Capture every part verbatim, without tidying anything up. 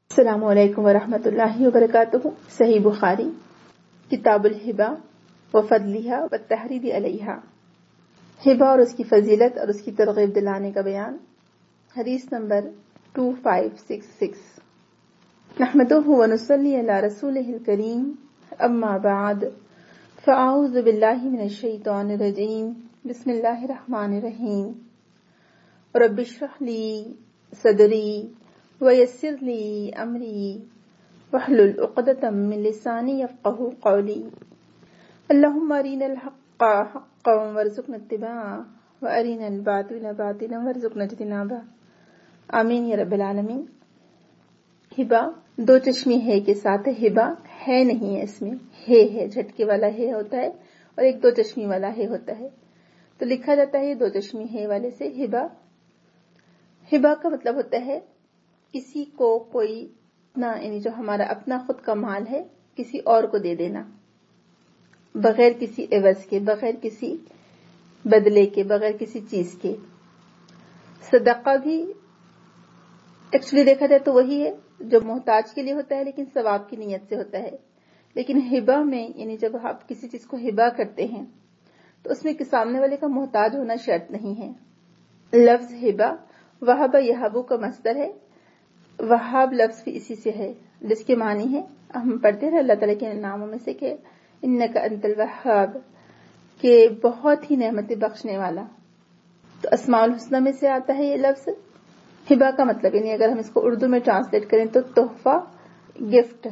السلام علیکم ورحمۃ اللہ وبرکاتہ۔ صحیح بخاری کتاب الہبہ وفضلھا والتحریض علیہا، ہبہ اور اس کی فضیلت اور اس کی ترغیب دلانے کا بیان۔ حدیث نمبر دو پانچ سو چھیاسٹھ۔ نحمدہ ونصلی علی رسولہ الکریم، اما بعد، فاعوذ باللہ من الشیطان الرجیم، بسم اللہ الرحمن الرحیم۔ رب اشرح لی صدری ویسر لی امری واحلل عقدۃ من لسانی یفقہوا قولی۔ اللہم ارنا الحق حقا وارزقنا اتباعہ وارنا الباطل باطلا وارزقنا اجتنابہ، آمین یا رب العالمین۔ ہبہ دو چشمی ہے کے ساتھ ہے، ہبہ ہے نہیں ہے، اس میں ہے ہے جھٹکے والا ہے ہوتا ہے اور ایک دو چشمی والا ہے ہوتا ہے، تو لکھا جاتا ہے دو چشمی ہے والے سے ہبہ۔ ہبہ کا مطلب ہوتا ہے کسی کو کوئی نہ، یعنی جو ہمارا اپنا خود کا مال ہے کسی اور کو دے دینا، بغیر کسی عوض کے، بغیر کسی بدلے کے، بغیر کسی چیز کے۔ صدقہ بھی ایکچولی دیکھا جائے تو وہی ہے جو محتاج کے لیے ہوتا ہے لیکن ثواب کی نیت سے ہوتا ہے، لیکن ہبہ میں یعنی جب آپ کسی چیز کو ہبہ کرتے ہیں تو اس میں سامنے والے کا محتاج ہونا شرط نہیں ہے۔ لفظ ہبہ وہب یہبو کا مصدر ہے، وہاب لفظ بھی اسی سے ہے، جس کے معنی ہے، ہم پڑھتے ہیں اللہ تعالیٰ کے ناموں میں سے کہ انک انت الوہاب، کہ بہت ہی نعمت بخشنے والا، تو اسماء الحسنی میں سے آتا ہے یہ لفظ۔ ہبہ کا مطلب یعنی اگر ہم اس کو اردو میں ٹرانسلیٹ کریں تو تحفہ، گفٹ۔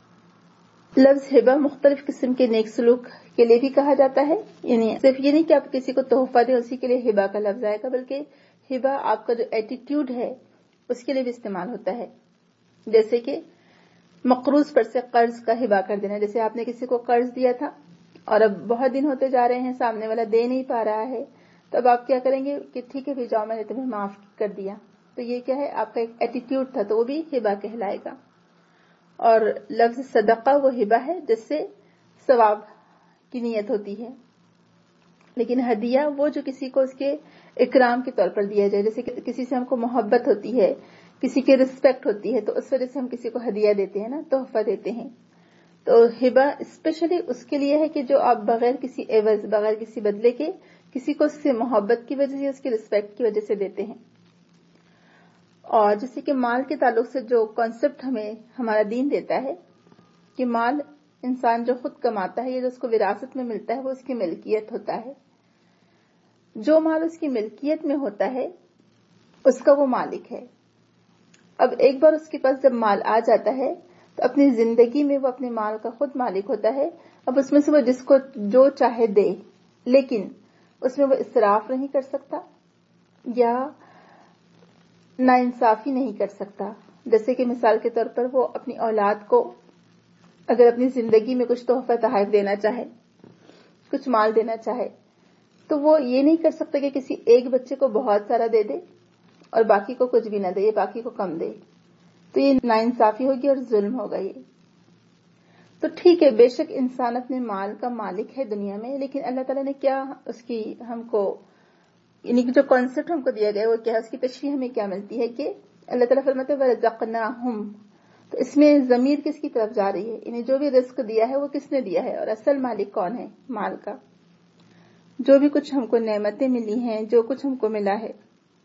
لفظ ہبہ مختلف قسم کے نیک سلوک کے لیے بھی کہا جاتا ہے، یعنی صرف یہ نہیں کہ آپ کسی کو تحفہ دیں اسی کے لیے ہبہ کا لفظ آئے گا، بلکہ ہبہ آپ کا جو ایٹیٹیوڈ ہے اس کے لیے بھی استعمال ہوتا ہے۔ جیسے کہ مقروض پر سے قرض کا ہبہ کر دینا، جیسے آپ نے کسی کو قرض دیا تھا اور اب بہت دن ہوتے جا رہے ہیں، سامنے والا دے نہیں پا رہا ہے، تو اب آپ کیا کریں گے کہ ٹھیک ہے جاؤ میں نے تمہیں معاف کر دیا، تو یہ کیا ہے آپ کا ایک ایٹیٹیوڈ تھا، تو وہ بھی ہبہ کہلائے گا۔ اور لفظ صدقہ وہ ہبہ ہے جس سے ثواب کی نیت ہوتی ہے، لیکن ہدیہ وہ جو کسی کو اس کے اکرام کے طور پر دیا جائے، جیسے کہ کسی سے ہم کو محبت ہوتی ہے، کسی کی رسپیکٹ ہوتی ہے، تو اس وجہ سے ہم کسی کو ہدیہ دیتے ہیں نا، تحفہ دیتے ہیں۔ تو ہبہ اسپیشلی اس کے لیے ہے کہ جو آپ بغیر کسی عوض، بغیر کسی بدلے کے کسی کو اس سے محبت کی وجہ سے، اس کی رسپیکٹ کی وجہ سے دیتے ہیں۔ اور جیسے کہ مال کے تعلق سے جو کانسیپٹ ہمیں ہمارا دین دیتا ہے کہ مال انسان جو خود کماتا ہے یا جو اس کو وراثت میں ملتا ہے وہ اس کی ملکیت ہوتا ہے، جو مال اس کی ملکیت میں ہوتا ہے اس کا وہ مالک ہے۔ اب ایک بار اس کے پاس جب مال آ جاتا ہے تو اپنی زندگی میں وہ اپنے مال کا خود مالک ہوتا ہے، اب اس میں سے وہ جس کو جو چاہے دے، لیکن اس میں وہ اسراف نہیں کر سکتا یا ناانصافی نہیں کر سکتا۔ جیسے کہ مثال کے طور پر وہ اپنی اولاد کو اگر اپنی زندگی میں کچھ تحفہ تحائف دینا چاہے، کچھ مال دینا چاہے، تو وہ یہ نہیں کر سکتا کہ کسی ایک بچے کو بہت سارا دے دے اور باقی کو کچھ بھی نہ دے، باقی کو کم دے، تو یہ ناانصافی ہوگی اور ظلم ہوگا۔ یہ تو ٹھیک ہے، بے شک انسان اپنے مال کا مالک ہے دنیا میں، لیکن اللہ تعالیٰ نے کیا اس کی ہم کو یعنی جو کانسیپٹ ہم کو دیا گیا وہ کیا ہے، اس کی تشریح ہمیں کیا ملتی ہے کہ اللہ تعالیٰ فرماتے ہیں وَرَزَقْنَاهُمْ، تو اس میں ضمیر کس کی طرف جا رہی ہے، یعنی جو بھی رزق دیا ہے وہ کس نے دیا ہے، اور اصل مالک کون ہے مال کا؟ جو بھی کچھ ہم کو نعمتیں ملی ہیں، جو کچھ ہم کو ملا ہے،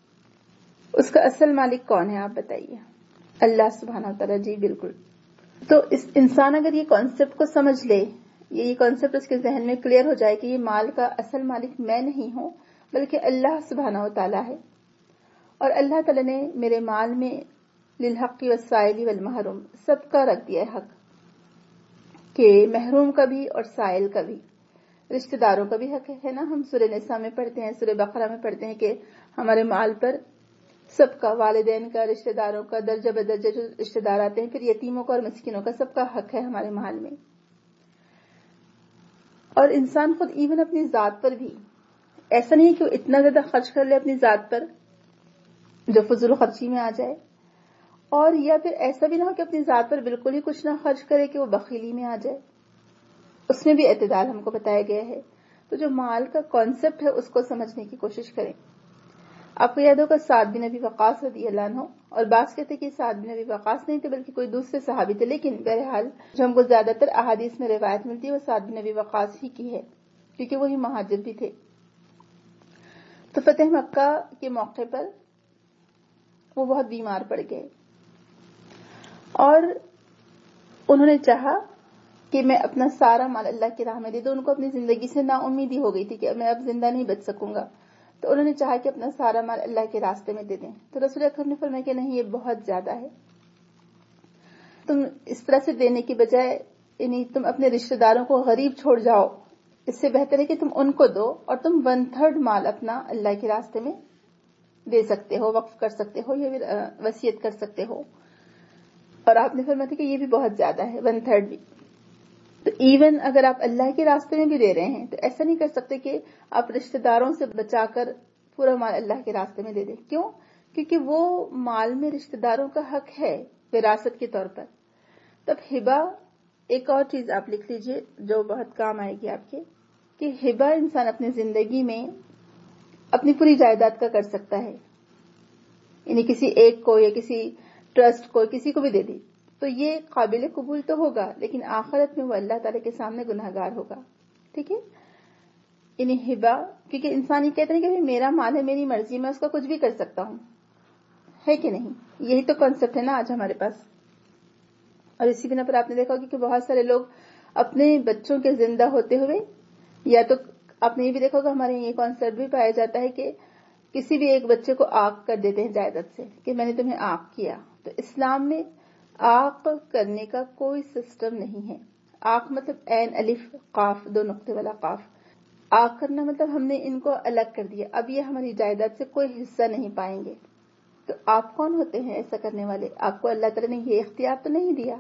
اس کا اصل مالک کون ہے آپ بتائیے؟ اللہ سبحانہ وتعالیٰ۔ جی بالکل۔ تو اس انسان اگر یہ کانسیپٹ کو سمجھ لے، یہ کانسیپٹ اس کے ذہن میں کلیئر ہو جائے کہ یہ مال کا اصل مالک میں نہیں ہوں بلکہ اللہ سبحانہ وتعالیٰ ہے، اور اللہ تعالیٰ نے میرے مال میں للحق والسائل والمحروم سب کا رکھ دیا ہے حق، کہ محروم کا بھی اور سائل کا بھی، رشتہ داروں کا بھی حق ہے نا۔ ہم سورہ نساء میں پڑھتے ہیں، سورہ بقرہ میں پڑھتے ہیں کہ ہمارے مال پر سب کا، والدین کا، رشتہ داروں کا، درجہ بدرجہ جو رشتہ دار آتے ہیں، پھر یتیموں کا اور مسکینوں کا، سب کا حق ہے ہمارے مال میں۔ اور انسان خود ایون اپنی ذات پر بھی ایسا نہیں کہ وہ اتنا زیادہ خرچ کر لے اپنی ذات پر جو فضول خرچی میں آ جائے، اور یا پھر ایسا بھی نہ ہو کہ اپنی ذات پر بالکل ہی کچھ نہ خرچ کرے کہ وہ بخیلی میں آ جائے، اس میں بھی اعتدال ہم کو بتایا گیا ہے۔ تو جو مال کا کانسیپٹ ہے اس کو سمجھنے کی کوشش کریں۔ آپ کو یاد ہوگا سعد بن ابی وقاص رضی اللہ عنہ، اور بعض کہتے کہ سعد بن ابی وقاص نہیں تھے بلکہ کوئی دوسرے صحابی تھے، لیکن بہرحال جو ہم کو زیادہ تر احادیث میں روایت ملتی ہے وہ سعد بن ابی وقاص ہی کی ہے، کیونکہ وہی مہاجر بھی تھے۔ تو فتح مکہ کے موقع پر وہ بہت بیمار پڑ گئے اور انہوں نے چاہا کہ میں اپنا سارا مال اللہ کی راہ میں دے دوں۔ ان کو اپنی زندگی سے نا امیدی ہو گئی تھی کہ میں اب زندہ نہیں بچ سکوں گا، تو انہوں نے چاہا کہ اپنا سارا مال اللہ کے راستے میں دے دیں۔ تو رسول اکرم نے فرمایا کہ نہیں، یہ بہت زیادہ ہے، تم اس طرح سے دینے کی بجائے یعنی تم اپنے رشتہ داروں کو غریب چھوڑ جاؤ، اس سے بہتر ہے کہ تم ان کو دو اور تم ون تھرڈ مال اپنا اللہ کے راستے میں دے سکتے ہو، وقف کر سکتے ہو یا پھر وصیت کر سکتے ہو۔ اور آپ نے فرمایا تھا کہ یہ بھی بہت زیادہ ہے، ون تھرڈ بھی۔ تو ایون اگر آپ اللہ کے راستے میں بھی دے رہے ہیں تو ایسا نہیں کر سکتے کہ آپ رشتہ داروں سے بچا کر پورا مال اللہ کے راستے میں دے دیں۔ کیوں؟ کیونکہ وہ مال میں رشتہ داروں کا حق ہے وراثت کے طور پر۔ تب ہبہ، ایک اور چیز آپ لکھ لیجئے جو بہت کام آئے گی آپ کے، کہ ہبہ انسان اپنی زندگی میں اپنی پوری جائیداد کا کر سکتا ہے، یعنی کسی ایک کو یا کسی ٹرسٹ کو، کسی کو بھی دے دی تو یہ قابل قبول تو ہوگا، لیکن آخرت میں وہ اللہ تعالی کے سامنے گناہگار ہوگا۔ ٹھیک ہے، یعنی ہبہ، کیونکہ انسان یہ کہتے ہیں کہ میرا مال ہے، میری مرضی، میں اس کا کچھ بھی کر سکتا ہوں، ہے کہ نہیں؟ یہی تو کانسیپٹ ہے نا آج ہمارے پاس۔ اور اسی بنا پر آپ نے دیکھا ہوگا کہ بہت سارے لوگ اپنے بچوں کے زندہ ہوتے ہوئے، یا تو آپ نے یہ بھی دیکھا ہوگا ہمارے یہ کانسیپٹ بھی پایا جاتا ہے کہ کسی بھی ایک بچے کو عاق کر دیتے ہیں جائیداد سے کہ میں نے تمہیں عاق کیا۔ تو اسلام میں عاق کرنے کا کوئی سسٹم نہیں ہے۔ عاق مطلب عین الف قاف دو نقطے والا قاف، عاق کرنا مطلب ہم نے ان کو الگ کر دیا، اب یہ ہماری جائیداد سے کوئی حصہ نہیں پائیں گے۔ تو آپ کون ہوتے ہیں ایسا کرنے والے؟ آپ کو اللہ تعالیٰ نے یہ اختیار تو نہیں دیا،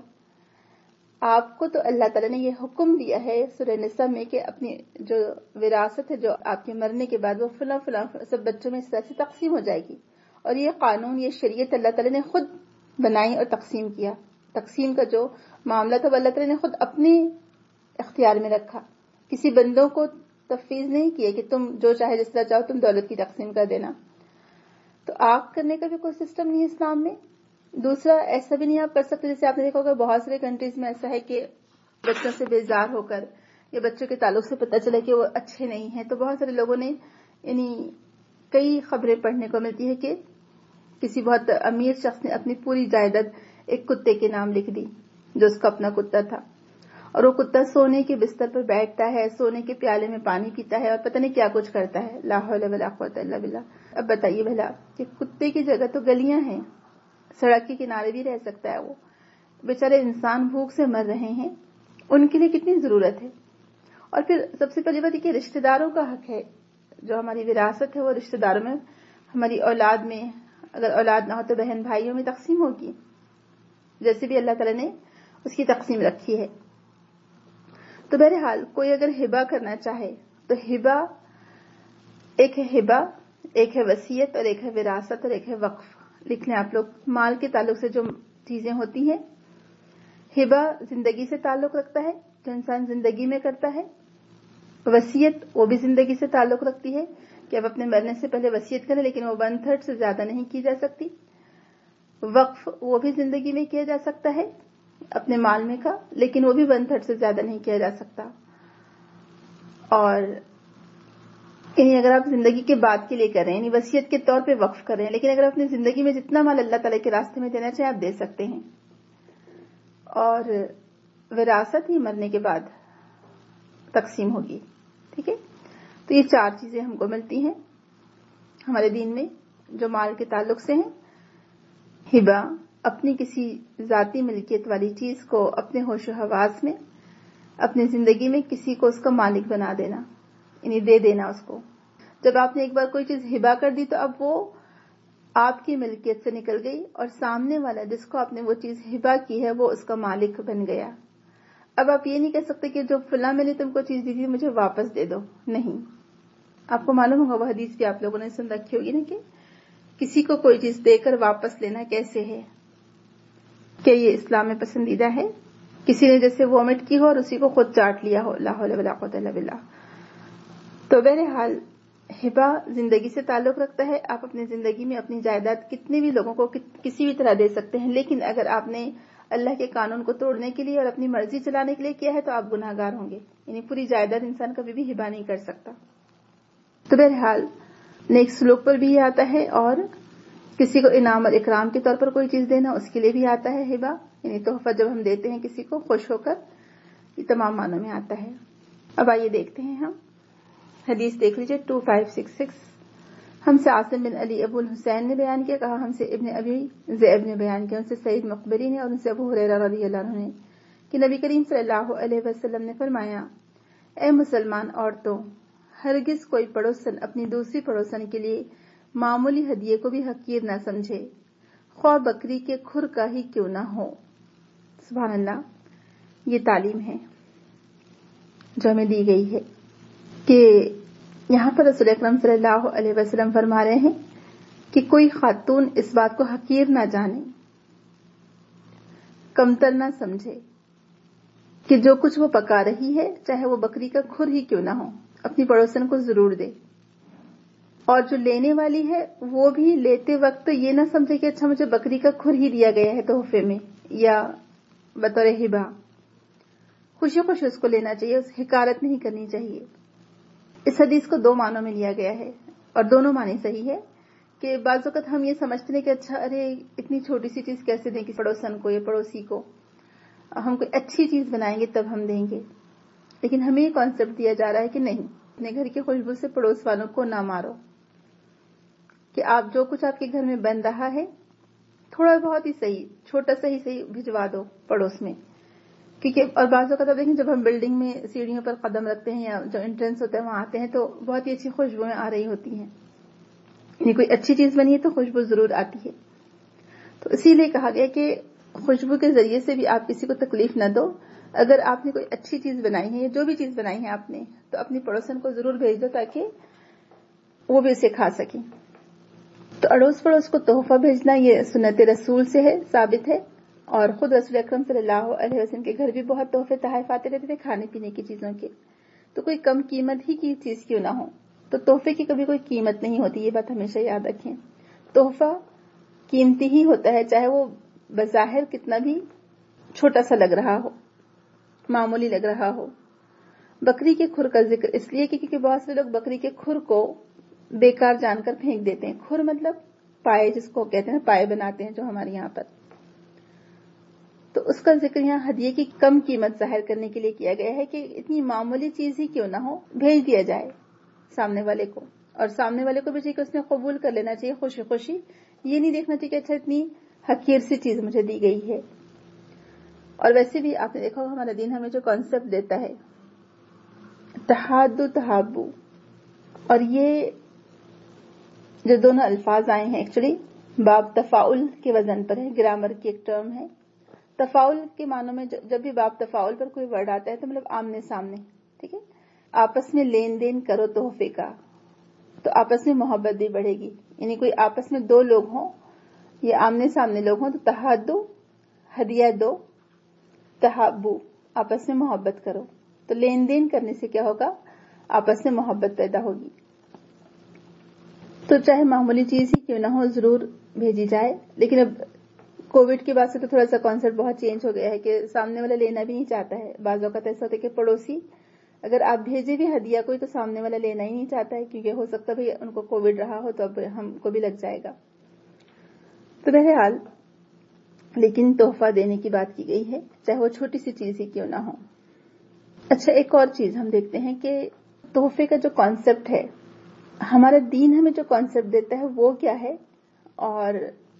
آپ کو تو اللہ تعالیٰ نے یہ حکم دیا ہے سورہ نساء میں کہ اپنی جو وراثت ہے جو آپ کے مرنے کے بعد وہ فلاں فلاں سب بچوں میں اس طرح سے تقسیم ہو جائے گی، اور یہ قانون، یہ شریعت اللہ تعالیٰ نے خود بنائی اور تقسیم کیا۔ تقسیم کا جو معاملہ تھا وہ اللہ تعالیٰ نے خود اپنے اختیار میں رکھا، کسی بندوں کو تفویض نہیں کیا کہ تم جو چاہے جس طرح چاہو تم دولت کی تقسیم کر دینا۔ تو عاق کرنے کا بھی کوئی سسٹم نہیں ہے اسلام میں۔ دوسرا، ایسا بھی نہیں آپ کر سکتے، جیسے آپ نے دیکھا ہوگا بہت سارے کنٹریز میں ایسا ہے کہ بچوں سے بیزار ہو کر یا بچوں کے تعلق سے پتہ چلا کہ وہ اچھے نہیں ہیں تو بہت سارے لوگوں نے، یعنی کئی خبریں پڑھنے کو ملتی ہے کہ کسی بہت امیر شخص نے اپنی پوری جائیداد ایک کتے کے نام لکھ دی جو اس کا اپنا کتا تھا، اور وہ کتا سونے کے بستر پر بیٹھتا ہے، سونے کے پیالے میں پانی پیتا ہے اور پتہ نہیں کیا کچھ کرتا ہے، لا حول ولا قوت الا باللہ۔ اب بتائیے بھلا کہ کتے کی جگہ تو گلیاں ہیں، سڑک کے کنارے بھی رہ سکتا ہے، وہ بیچارے انسان بھوک سے مر رہے ہیں، ان کے لیے کتنی ضرورت ہے۔ اور پھر سب سے پہلی بات یہ کہ رشتہ داروں کا حق ہے، جو ہماری وراثت ہے وہ رشتہ داروں میں، ہماری اولاد میں، اگر اولاد نہ ہو تو بہن بھائیوں میں تقسیم ہوگی، جیسے بھی اللہ تعالیٰ نے اس کی تقسیم رکھی ہے۔ تو بہرحال کوئی اگر ہبہ کرنا چاہے تو ہبہ، ایک ہے ہبہ، ایک ہے وصیت، اور ایک ہے وراثت، اور ایک ہے وقف۔ لکھ لیں آپ لوگ، مال کے تعلق سے جو چیزیں ہوتی ہیں، ہبہ زندگی سے تعلق رکھتا ہے جو انسان زندگی میں کرتا ہے، وصیت وہ بھی زندگی سے تعلق رکھتی ہے کہ اب اپنے مرنے سے پہلے وصیت کریں، لیکن وہ ون تھرڈ سے زیادہ نہیں کی جا سکتی۔ وقف وہ بھی زندگی میں کیا جا سکتا ہے اپنے مال میں کا، لیکن وہ بھی ون تھرڈ سے زیادہ نہیں کیا جا سکتا۔ اور یعنی اگر آپ زندگی کے بعد کے لیے کر رہے ہیں، یعنی وصیت کے طور پہ وقف کر رہے ہیں، لیکن اگر اپنی زندگی میں جتنا مال اللہ تعالیٰ کے راستے میں دینا چاہیں آپ دے سکتے ہیں۔ اور وراثت ہی مرنے کے بعد تقسیم ہوگی۔ ٹھیک ہے، تو یہ چار چیزیں ہم کو ملتی ہیں ہمارے دین میں جو مال کے تعلق سے ہیں۔ ہبہ، اپنی کسی ذاتی ملکیت والی چیز کو اپنے ہوش و حواس میں اپنی زندگی میں کسی کو اس کا مالک بنا دینا، یعنی دے دینا اس کو۔ جب آپ نے ایک بار کوئی چیز ہبہ کر دی تو اب وہ آپ کی ملکیت سے نکل گئی اور سامنے والا جس کو آپ نے وہ چیز ہبہ کی ہے وہ اس کا مالک بن گیا۔ اب آپ یہ نہیں کہہ سکتے کہ جو فلاں میں نے تم کو چیز دی تھی مجھے واپس دے دو، نہیں۔ آپ کو معلوم ہوگا وہ حدیث بھی آپ لوگوں نے سن رکھی ہوگی نا کہ کسی کو کوئی چیز دے کر واپس لینا کیسے ہے، کیا یہ اسلام میں پسندیدہ ہے؟ کسی نے جیسے وومٹ کی ہو اور اسی کو خود چاٹ لیا ہو، لا حول ولا قوت الا باللہ۔ تو بہرحال ہبا زندگی سے تعلق رکھتا ہے. آپ اپنی زندگی میں اپنی جائیداد کتنے بھی لوگوں کو کسی بھی طرح دے سکتے ہیں, لیکن اگر آپ نے اللہ کے قانون کو توڑنے کے لیے اور اپنی مرضی چلانے کے لیے کیا ہے تو آپ گناہ گار ہوں گے. یعنی پوری جائیداد انسان کبھی بھی ہبا نہیں کر سکتا. تو بہرحال نیک سلوک پر بھی یہ آتا ہے, اور کسی کو انعام اور اکرام کے طور پر کوئی چیز دینا اس کے لیے بھی آتا ہے ہبا. یعنی تحفہ جب ہم دیتے ہیں کسی کو خوش ہو کر, یہ تمام معنوں میں آتا ہے. اب آئیے دیکھتے ہیں ہم حدیث دیکھ لیجیے دو ہزار پانچ سو چھیاسٹھ. ہم سے عاصم بن علی ابو الحسین نے بیان کیا, کہا ہم سے ابن ابی ذئب نے بیان کیا, ان سے سعید مقبری نے, اور ان سے ابو ہریرہ رضی اللہ عنہ نے, کہ نبی کریم صلی اللہ علیہ وسلم نے فرمایا, اے مسلمان عورتوں, ہرگز کوئی پڑوسن اپنی دوسری پڑوسن کے لیے معمولی ہدیے کو بھی حقیر نہ سمجھے, خواہ بکری کے کھر کا ہی کیوں نہ ہو. سبحان اللہ. یہ تعلیم ہے جو ہمیں دی گئی ہے کہ یہاں پر رسول اکرم صلی اللہ علیہ وسلم فرما رہے ہیں کہ کوئی خاتون اس بات کو حقیر نہ جانے, کمتر نہ سمجھے کہ جو کچھ وہ پکا رہی ہے چاہے وہ بکری کا کھر ہی کیوں نہ ہو, اپنی پڑوسن کو ضرور دے. اور جو لینے والی ہے وہ بھی لیتے وقت تو یہ نہ سمجھے کہ اچھا مجھے بکری کا کھر ہی دیا گیا ہے تحفے میں یا بطور ہبہ. خوشی خوشی اس کو لینا چاہیے, اس حقارت نہیں کرنی چاہیے. اس حدیث کو دو معنوں میں لیا گیا ہے, اور دونوں معنی صحیح ہے. کہ بعض اوقات ہم یہ سمجھتے ہیں کہ اچھا ارے اتنی چھوٹی سی چیز کیسے دیں کہ پڑوسن کو یا پڑوسی کو, ہم کوئی اچھی چیز بنائیں گے تب ہم دیں گے. لیکن ہمیں یہ کانسیپٹ دیا جا رہا ہے کہ نہیں, اپنے گھر کی خوشبو سے پڑوس والوں کو نہ مارو, کہ آپ جو کچھ آپ کے گھر میں بن رہا ہے تھوڑا بہت ہی صحیح, چھوٹا سا ہی صحیح بھجوا دو پڑوس میں. کیونکہ اور بعض اوقات آپ دیکھیں جب ہم بلڈنگ میں سیڑھیوں پر قدم رکھتے ہیں یا جو انٹرنس ہوتا ہے وہاں آتے ہیں تو بہت ہی اچھی خوشبوئیں آ رہی ہوتی ہیں. یعنی کوئی اچھی چیز بنی ہے تو خوشبو ضرور آتی ہے. تو اسی لیے کہا گیا کہ خوشبو کے ذریعے سے بھی آپ کسی کو تکلیف نہ دو. اگر آپ نے کوئی اچھی چیز بنائی ہے یا جو بھی چیز بنائی ہے آپ نے تو اپنی پڑوسن کو ضرور بھیج دو تاکہ وہ بھی اسے کھا سکیں. تو اڑوس پڑوس کو تحفہ بھیجنا یہ سنت رسول سے ہے, ثابت ہے. اور خود رسول اکرم صلی اللہ علیہ وسلم کے گھر بھی بہت تحفے تحائف آتے رہتے تھے کھانے پینے کی چیزوں کے. تو کوئی کم قیمت ہی کی چیز کیوں نہ ہو, تو تحفے کی کبھی کوئی قیمت نہیں ہوتی, یہ بات ہمیشہ یاد رکھیں. تحفہ قیمتی ہی ہوتا ہے, چاہے وہ بظاہر کتنا بھی چھوٹا سا لگ رہا ہو, معمولی لگ رہا ہو. بکری کے کھر کا ذکر اس لیے کیونکہ بہت سے لوگ بکری کے کھر کو بیکار جان کر پھینک دیتے ہیں. کھر مطلب پائے, جس کو کہتے ہیں پائے بناتے ہیں جو ہمارے یہاں پر. تو اس کا ذکر یہاں ہدیے کی کم قیمت ظاہر کرنے کے لیے کیا گیا ہے کہ اتنی معمولی چیز ہی کیوں نہ ہو بھیج دیا جائے سامنے والے کو, اور سامنے والے کو بھی چاہیے کہ اس نے قبول کر لینا چاہیے خوشی خوشی. یہ نہیں دیکھنا چاہیے کہ اچھا اتنی حقیر سی چیز مجھے دی گئی ہے. اور ویسے بھی آپ نے دیکھا ہمارا دین ہمیں جو کانسیپٹ دیتا ہے تحادو تحابو, اور یہ جو دونوں الفاظ آئے ہیں ایکچولی باب تفاعل کے وزن پر ہے, گرامر کی ایک ٹرم ہے. تفاعل کے معنوں میں جب بھی باب تفاعل پر کوئی ورڈ آتا ہے تو مطلب آمنے سامنے, ٹھیک ہے, آپس میں لین دین کرو تحفے کا تو آپس میں محبت بھی بڑھے گی. یعنی کوئی آپس میں دو لوگ ہوں یا آمنے سامنے لوگ ہوں تو تحادو ہدیہ دو, تحابو آپس میں محبت کرو. تو لین دین کرنے سے کیا ہوگا, آپس میں محبت پیدا ہوگی. تو چاہے معمولی چیز ہی کیوں نہ ہو ضرور بھیجی جائے. لیکن اب کووڈ کے بعد سے تو تھوڑا سا کانسیپٹ بہت چینج ہو گیا ہے کہ سامنے والا لینا بھی نہیں چاہتا ہے. بعض اوقات ایسا ہوتا ہے کہ پڑوسی اگر آپ بھیجے بھی ہدیہ کوئی تو سامنے والا لینا ہی نہیں چاہتا ہے کیونکہ ہو سکتا ہے ان کو کووڈ رہا ہو تو اب ہم کو بھی لگ جائے گا. تو بہرحال لیکن تحفہ دینے کی بات کی گئی ہے چاہے وہ چھوٹی سی چیز ہی کیوں نہ ہو. اچھا, ایک اور چیز ہم دیکھتے ہیں کہ تحفے کا جو کانسیپٹ ہے ہمارا دین ہمیں جو کانسیپٹ دیتا ہے وہ کیا ہے اور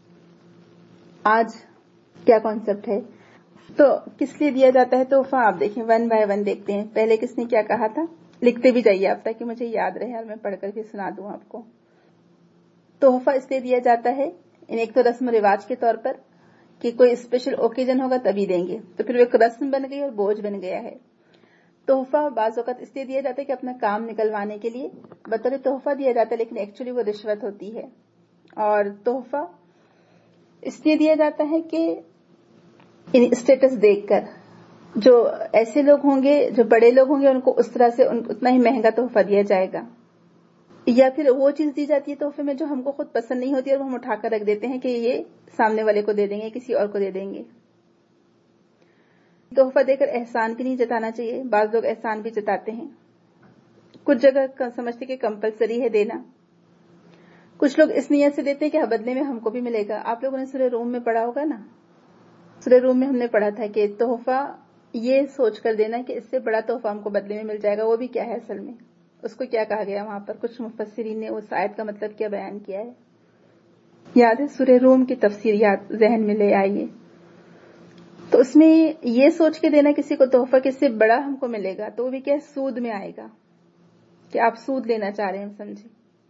آج کیا کانسیپٹ ہے. تو کس لیے دیا جاتا ہے تحفہ, آپ دیکھیں ون بائی ون دیکھتے ہیں. پہلے کس نے کیا کہا تھا, لکھتے بھی جائیے آپ تاکہ مجھے یاد رہے اور میں پڑھ کر کے سنا دوں آپ کو. تحفہ اس لیے دیا جاتا ہے ایک تو رسم و رواج کے طور پر کہ کوئی اسپیشل اوکیزن ہوگا تبھی دیں گے, تو پھر وہ ایک رسم بن گئی اور بوجھ بن گیا ہے. تحفہ بعض اوقات اس لیے دیا جاتا ہے کہ اپنا کام نکلوانے کے لیے بطور تحفہ دیا جاتا ہے, لیکن ایکچولی وہ رشوت ہوتی ہے. اور تحفہ اس لیے دیا جاتا ہے کہ اسٹیٹس دیکھ کر جو ایسے لوگ ہوں گے جو بڑے لوگ ہوں گے ان کو اس طرح سے اتنا ہی مہنگا تحفہ دیا جائے گا. یا پھر وہ چیز دی جاتی ہے تحفے میں جو ہم کو خود پسند نہیں ہوتی اور وہ ہم اٹھا کر رکھ دیتے ہیں کہ یہ سامنے والے کو دے دیں گے، کسی اور کو دے دیں گے۔ تحفہ دے کر احسان بھی نہیں جتانا چاہیے، بعض لوگ احسان بھی جتاتے ہیں، کچھ جگہ سمجھتے کہ کمپلسری ہے دینا، کچھ لوگ اس نیت سے دیتے ہیں کہ بدلے میں ہم کو بھی ملے گا۔ آپ لوگوں نے سورہ روم میں پڑھا ہوگا نا، سورہ روم میں ہم نے پڑھا تھا کہ تحفہ یہ سوچ کر دینا کہ اس سے بڑا تحفہ ہم کو بدلے میں مل جائے گا، وہ بھی کیا ہے اصل میں، اس کو کیا کہا گیا وہاں پر، کچھ مفسرین نے اس آیت کا مطلب کیا بیان کیا ہے۔ یاد ہے سورہ روم کی تفسیر یاد ذہن میں لے آئیے، تو اس میں یہ سوچ کے دینا کسی کو تحفہ کہ اس سے بڑا ہم کو ملے گا، تو وہ بھی کیا سود میں آئے گا کہ آپ سود لینا چاہ رہے ہیں، سمجھے،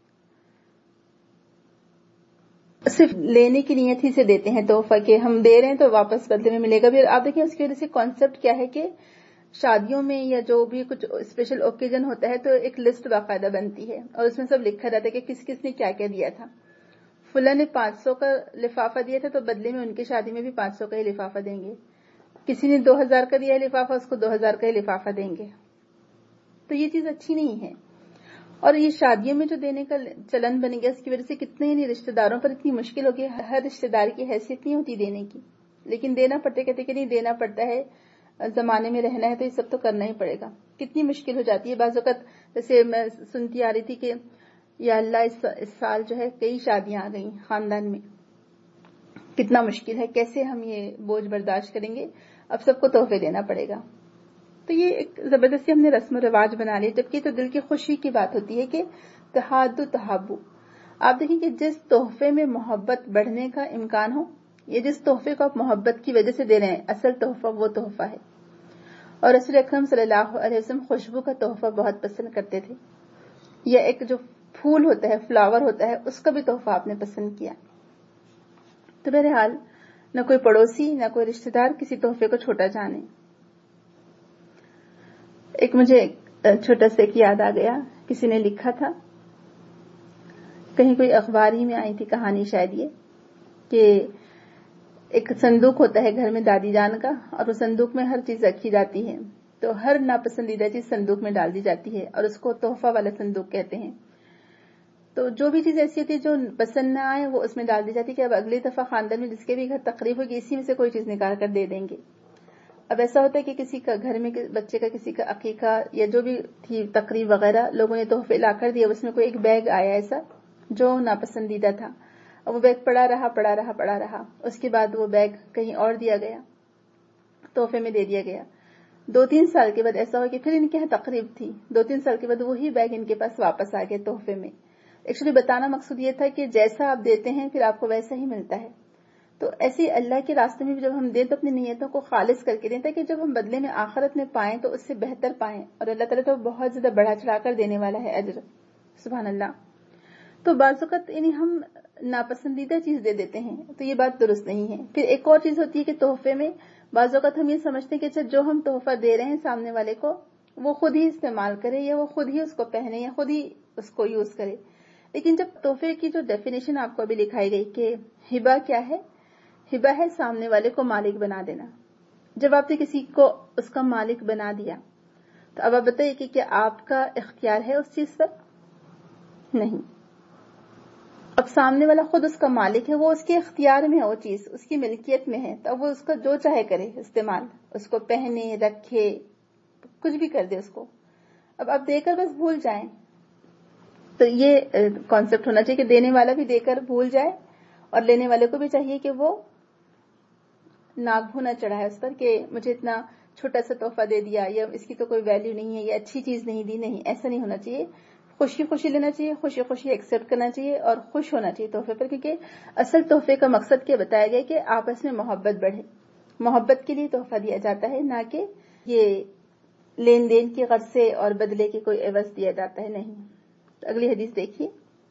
صرف لینے کی نیت ہی سے دیتے ہیں تحفہ کہ ہم دے رہے ہیں تو واپس بدلے میں ملے گا بھی۔ آپ دیکھیں اس کی وجہ سے کانسیپٹ کیا ہے کہ شادیوں میں یا جو بھی کچھ اسپیشل اوکیزن ہوتا ہے تو ایک لسٹ باقاعدہ بنتی ہے اور اس میں سب لکھا جاتا ہے کہ کس کس نے کیا کیا دیا تھا۔ فلاں نے پانچ سو کا لفافہ دیا تھا تو بدلے میں ان کی شادی میں بھی پانچ سو کا ہی لفافہ دیں گے، کسی نے دو ہزار کا دیا ہے لفافہ، اس کو دو ہزار کا ہی لفافہ دیں گے، تو یہ چیز اچھی نہیں ہے۔ اور یہ شادیوں میں جو دینے کا چلن بن گیا اس کی وجہ سے کتنے ہی رشتہ داروں پر اتنی مشکل ہوگی، ہر رشتہ دار کی حیثیت نہیں ہوتی دینے کی، لیکن دینا پڑتے کہتے کہ نہیں دینا پڑتا ہے، زمانے میں رہنا ہے تو یہ سب تو کرنا ہی پڑے گا، کتنی مشکل ہو جاتی ہے۔ بعض اوقات جیسے میں سنتی آ رہی تھی کہ یا اللہ اس سال جو ہے کئی شادیاں آ گئی خاندان میں، کتنا مشکل ہے، کیسے ہم یہ بوجھ برداشت کریں گے، اب سب کو تحفے دینا پڑے گا۔ تو یہ ایک زبردستی ہم نے رسم و رواج بنا لی، جبکہ تو دل کی خوشی کی بات ہوتی ہے کہ تحادو تحابو۔ آپ دیکھیں کہ جس تحفے میں محبت بڑھنے کا امکان ہو، یہ جس تحفے کو آپ محبت کی وجہ سے دے رہے ہیں، اصل تحفہ وہ تحفہ ہے۔ اور رسول اکرم صلی اللہ علیہ وسلم خوشبو کا تحفہ بہت پسند کرتے تھے، یا ایک جو پھول ہوتا ہے، فلاور ہوتا ہے، اس کا بھی تحفہ آپ نے پسند کیا۔ تو بہرحال نہ کوئی پڑوسی نہ کوئی رشتہ دار کسی تحفے کو چھوٹا جانے۔ ایک مجھے چھوٹا سا ایک یاد آ گیا، کسی نے لکھا تھا، کہیں کوئی اخبار ہی میں آئی تھی کہانی شاید یہ، کہ ایک صندوق ہوتا ہے گھر میں دادی جان کا، اور اس صندوق میں ہر چیز رکھی جاتی ہے، تو ہر ناپسندیدہ چیز صندوق میں ڈال دی جاتی ہے اور اس کو تحفہ والا صندوق کہتے ہیں۔ تو جو بھی چیز ایسی ہوتی ہے جو پسند نہ آئے وہ اس میں ڈال دی جاتی ہے کہ اب اگلی دفعہ خاندان میں جس کے بھی گھر تقریب ہوگی اسی میں سے کوئی چیز نکال کر دے دیں گے۔ اب ایسا ہوتا ہے کہ کسی کا گھر میں بچے کا کسی کا عقیقہ یا جو بھی تھی تقریب وغیرہ، لوگوں نے تحفے لا کر دیا، اس میں کوئی ایک بیگ آیا ایسا جو ناپسندیدہ تھا، اب وہ بیگ پڑا رہا پڑا رہا پڑا رہا اس کے بعد وہ بیگ کہیں اور دیا گیا، تحفے میں دے دیا گیا۔ دو تین سال کے بعد ایسا ہو کہ پھر ان کے یہاں تقریب تھی، دو تین سال کے بعد وہی بیگ ان کے پاس واپس آ گیا تحفے میں۔ ایکچولی بتانا مقصود یہ تھا کہ جیسا آپ دیتے ہیں پھر آپ کو ویسا ہی ملتا ہے۔ تو ایسے اللہ کے راستے میں بھی جب ہم دیں تو اپنی نیتوں کو خالص کر کے دیں، تاکہ جب ہم بدلے میں آخرت میں پائیں تو اس سے بہتر پائیں، اور اللہ تعالیٰ تو بہت زیادہ بڑھا چڑھا کر دینے والا ہے اجر، سبحان اللہ۔ تو بعض اوقات یعنی ہم ناپسندیدہ چیز دے دیتے ہیں تو یہ بات درست نہیں ہے۔ پھر ایک اور چیز ہوتی ہے کہ تحفے میں بعض اوقات ہم یہ سمجھتے ہیں کہ اچھا جو ہم تحفہ دے رہے ہیں سامنے والے کو وہ خود ہی استعمال کرے، یا وہ خود ہی اس کو پہنے، یا خود ہی اس کو یوز کرے۔ لیکن جب تحفے کی جو ڈیفینیشن آپ کو ابھی لکھائی گئی کہ ہبہ کیا ہے، ہبہ ہے سامنے والے کو مالک بنا دینا۔ جب آپ نے کسی کو اس کا مالک بنا دیا تو اب آپ بتائیے کہ کیا آپ کا اختیار ہے اس چیز پر؟ نہیں۔ اب سامنے والا خود اس کا مالک ہے، وہ اس کے اختیار میں ہے، وہ چیز اس کی ملکیت میں ہے، تو اب وہ اس کا جو چاہے کرے استعمال، اس کو پہنے رکھے کچھ بھی کر دے اس کو۔ اب آپ دے کر بس بھول جائیں، تو یہ کانسیپٹ ہونا چاہیے کہ دینے والا بھی دے کر بھول جائے اور لینے والے کو بھی چاہیے کہ وہ ناک بھونا چڑھائے اس پر کہ مجھے اتنا چھوٹا سا تحفہ دے دیا، یا اس کی تو کوئی ویلیو نہیں ہے، یہ اچھی چیز نہیں دی، نہیں، ایسا نہیں ہونا چاہیے۔ خوشی خوشی لینا چاہیے، خوشی خوشی ایکسپٹ کرنا چاہیے اور خوش ہونا چاہیے تحفے پر، کیونکہ اصل تحفے کا مقصد کیا بتایا گیا کہ آپس میں محبت بڑھے، محبت کے لیے تحفہ دیا جاتا ہے، نہ کہ یہ لین دین کی غرض سے اور بدلے کے کوئی عوض دیا جاتا ہے، نہیں۔ تو اگلی حدیث دیکھیے،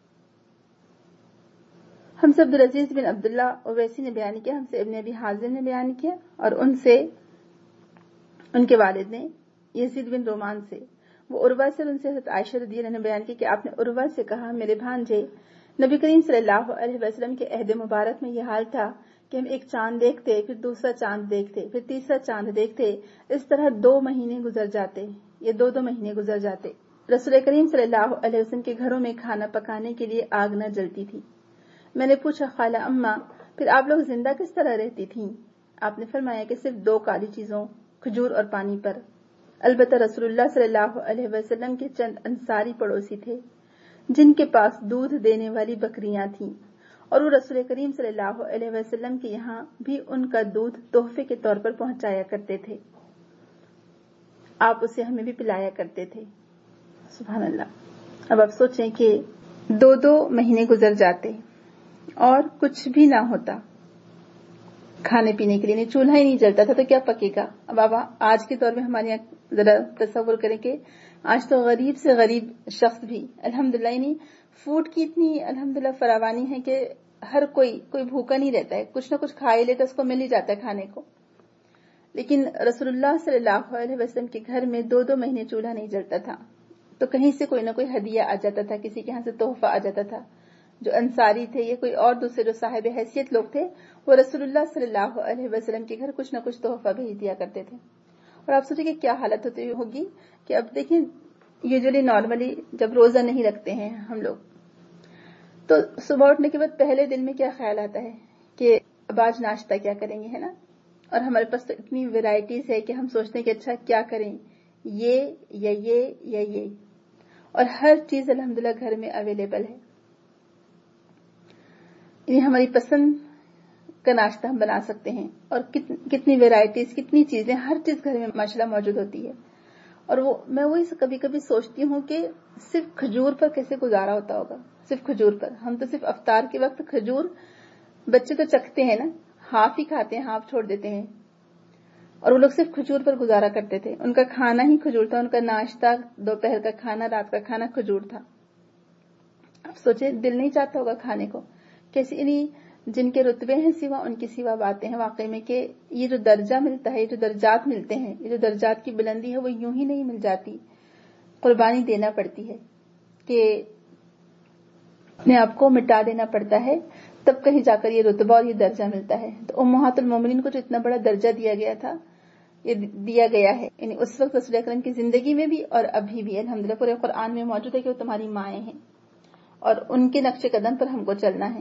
ہم سے عبدالعزیز بن عبداللہ اویسی نے بیان کیا، ہم سے ابن ابی حازم نے بیان کیا، اور ان سے ان کے والد نے یزید بن رومان سے، وہ عروہ سے، ان سے حضرت عائشہ رضی اللہ عنہا نے بیان کیا کہ آپ نے عروہ سے کہا، میرے بھانجے، نبی کریم صلی اللہ علیہ وسلم کے عہد مبارک میں یہ حال تھا کہ ہم ایک چاند دیکھتے، پھر دوسرا چاند دیکھتے، پھر تیسرا چاند دیکھتے، اس طرح دو مہینے گزر جاتے، یہ دو دو مہینے گزر جاتے، رسول کریم صلی اللہ علیہ وسلم کے گھروں میں کھانا پکانے کے لیے آگ نہ جلتی تھی۔ میں نے پوچھا خالہ اماں پھر آپ لوگ زندہ کس طرح رہتی تھیں؟ آپ نے فرمایا کہ صرف دو کالی چیزوں، کھجور اور پانی پر۔ البتہ رسول اللہ صلی اللہ علیہ وسلم کے چند انصاری پڑوسی تھے جن کے پاس دودھ دینے والی بکریاں تھیں، اور وہ رسول کریم صلی اللہ علیہ وسلم کے یہاں بھی ان کا دودھ تحفے کے طور پر پہنچایا کرتے تھے۔ آپ اسے ہمیں بھی پلایا کرتے تھے۔ سبحان اللہ۔ اب آپ سوچیں کہ دو دو مہینے گزر جاتے اور کچھ بھی نہ ہوتا کھانے پینے کے لیے، نہیں چولہا ہی نہیں جلتا تھا تو کیا پکے گا؟ اب آپ آج کے دور میں ہمارے یہاں ذرا تصور کریں کہ آج تو غریب سے غریب شخص بھی الحمدللہ نہیں فوڈ کی اتنی الحمدللہ فراوانی ہے کہ ہر کوئی کوئی بھوکا نہیں رہتا ہے، کچھ نہ کچھ کھا ہی لیتا، اس کو مل ہی جاتا ہے کھانے کو۔ لیکن رسول اللہ صلی اللہ علیہ وسلم کے گھر میں دو دو مہینے چولہا نہیں جلتا تھا، تو کہیں سے کوئی نہ کوئی ہدیہ آ جاتا تھا، کسی کے ہاں سے تحفہ آ جاتا تھا۔ جو انصاری تھے یا کوئی اور دوسرے جو صاحب حیثیت لوگ تھے وہ رسول اللہ صلی اللہ علیہ وسلم کے گھر کچھ نہ کچھ تحفہ بھیج دیا کرتے تھے۔ اور آپ سوچیں کہ کیا حالت ہوتی ہوگی کہ اب دیکھیں یوزلی نارملی جب روزہ نہیں رکھتے ہیں ہم لوگ تو صبح اٹھنے کے بعد پہلے دل میں کیا خیال آتا ہے کہ اب آج ناشتہ کیا کریں گے، ہے نا؟ اور ہمارے پاس تو اتنی ویرائٹیز ہے کہ ہم سوچتے ہیں کہ اچھا کیا کریں، یہ یا یہ یا یہ، اور ہر چیز الحمدللہ گھر میں اویلیبل ہے۔ یعنی ہماری پسند کا ناشتہ ہم بنا سکتے ہیں، اور کتنی ویرائٹیز، کتنی چیزیں، ہر چیز گھر میں ماشاءاللہ موجود ہوتی ہے۔ اور وہ میں وہی کبھی کبھی سوچتی ہوں کہ صرف کھجور پر کیسے گزارا ہوتا ہوگا، صرف کھجور پر۔ ہم تو صرف افطار کے وقت کھجور بچے تو چکھتے ہیں نا، ہاف ہی کھاتے ہیں، ہاف چھوڑ دیتے ہیں، اور وہ لوگ صرف کھجور پر گزارا کرتے تھے۔ ان کا کھانا ہی کھجور تھا، ان کا ناشتہ، دوپہر کا کھانا، رات کا کھانا کھجور تھا۔ اب سوچیں دل نہیں چاہتا ہوگا کھانے کو کیسے؟ یعنی جن کے رتبے ہیں سوا ان کی سوا باتیں ہیں واقعی میں، کہ یہ جو درجہ ملتا ہے، یہ جو درجات ملتے ہیں، یہ جو درجات کی بلندی ہے وہ یوں ہی نہیں مل جاتی، قربانی دینا پڑتی ہے، کہ اپنے آپ کو مٹا دینا پڑتا ہے تب کہیں جا کر یہ رتبہ اور یہ درجہ ملتا ہے۔ تو امہات المومنین کو جو اتنا بڑا درجہ دیا گیا تھا، یہ دیا گیا ہے، یعنی اس وقت رسول اکرم کی زندگی میں بھی اور ابھی بھی الحمدللہ پورے قرآن میں موجود ہے کہ وہ تمہاری مائیں ہیں اور ان کے نقش قدم پر ہم کو چلنا ہے۔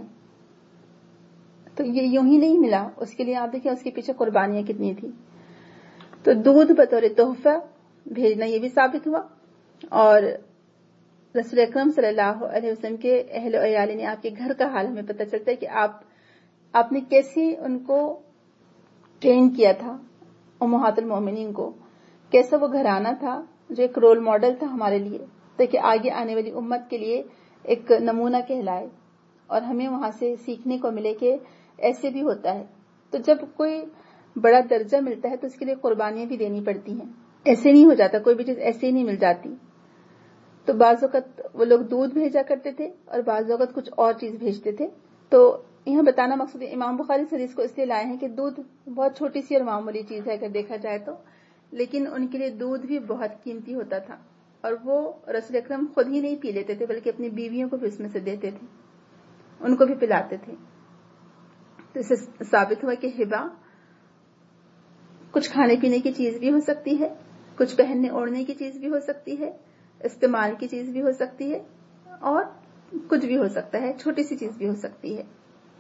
تو یہ یوں ہی نہیں ملا، اس کے لیے آپ دیکھیں اس کے پیچھے قربانیاں کتنی تھی۔ تو دودھ بطور تحفہ بھیجنا یہ بھی ثابت ہوا، اور رسول اکرم صلی اللہ علیہ وسلم کے اہل و عیال نے آپ کے گھر کا حال ہمیں پتہ چلتا ہے کہ آپ آپ نے کیسے ان کو ٹرین کیا تھا، امہات المومنین کو، کیسا وہ گھرانہ تھا جو ایک رول ماڈل تھا ہمارے لیے، تاکہ آگے آنے والی امت کے لیے ایک نمونہ کہلائے اور ہمیں وہاں سے سیکھنے کو ملے کہ ایسے بھی ہوتا ہے۔ تو جب کوئی بڑا درجہ ملتا ہے تو اس کے لیے قربانیاں بھی دینی پڑتی ہیں، ایسے نہیں ہو جاتا، کوئی بھی چیز ایسے ہی نہیں مل جاتی۔ تو بعض اوقات وہ لوگ دودھ بھیجا کرتے تھے اور بعض اوقات کچھ اور چیز بھیجتے تھے۔ تو یہاں بتانا مقصد امام بخاری اس حدیث کو اس لیے لائے ہیں کہ دودھ بہت چھوٹی سی اور معمولی چیز ہے اگر دیکھا جائے تو، لیکن ان کے لیے دودھ بھی بہت قیمتی ہوتا تھا، اور وہ رسول اکرم خود ہی نہیں پی لیتے تھے بلکہ اپنی بیویوں کو بھی اس میں سے دیتے تھے، ان کو بھی پلاتے تھے۔ تو اس سے ثابت ہوا کہ ہبہ کچھ کھانے پینے کی چیز بھی ہو سکتی ہے، کچھ پہننے اوڑھنے کی چیز بھی ہو سکتی ہے، استعمال کی چیز بھی ہو سکتی ہے، اور کچھ بھی ہو سکتا ہے، چھوٹی سی چیز بھی ہو سکتی ہے۔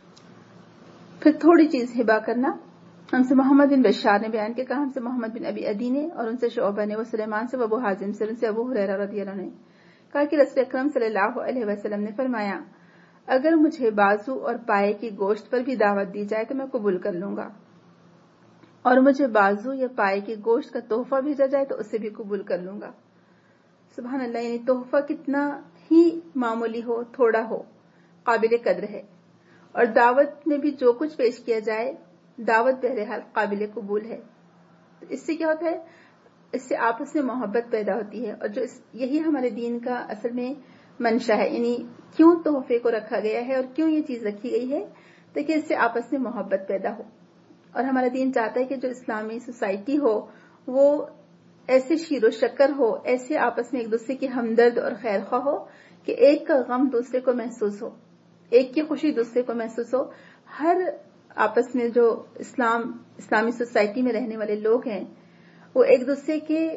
پھر تھوڑی چیز ہبہ کرنا، ہم سے محمد بن بشار نے بیان کیا، کہا ہم سے محمد بن ابی عدی نے، اور ان سے شعبہ نے، وہ سلیمان سے، وہ ابو حازم سے، ان سے ابو ہریرہ رضی اللہ عنہ نے کہا کہ رسول اکرم صلی اللہ علیہ وسلم نے فرمایا، اگر مجھے بازو اور پائے کی گوشت پر بھی دعوت دی جائے تو میں قبول کر لوں گا، اور مجھے بازو یا پائے کے گوشت کا تحفہ بھیجا جائے تو اسے بھی قبول کر لوں گا۔ سبحان اللہ، یعنی تحفہ کتنا ہی معمولی ہو، تھوڑا ہو، قابل قدر ہے، اور دعوت میں بھی جو کچھ پیش کیا جائے دعوت بہرحال قابل قبول ہے۔ تو اس سے کیا ہوتا ہے؟ اس سے آپس میں محبت پیدا ہوتی ہے، اور جو اس یہی ہمارے دین کا اصل میں منشا ہے، یعنی کیوں تحفے کو رکھا گیا ہے اور کیوں یہ چیز رکھی گئی ہے، تاکہ اس سے آپس میں محبت پیدا ہو۔ اور ہمارا دین چاہتا ہے کہ جو اسلامی سوسائٹی ہو وہ ایسے شیر و شکر ہو، ایسے آپس میں ایک دوسرے کی ہمدرد اور خیر خواہ ہو کہ ایک کا غم دوسرے کو محسوس ہو، ایک کی خوشی دوسرے کو محسوس ہو۔ ہر آپس میں جو اسلام اسلامی سوسائٹی میں رہنے والے لوگ ہیں وہ ایک دوسرے کے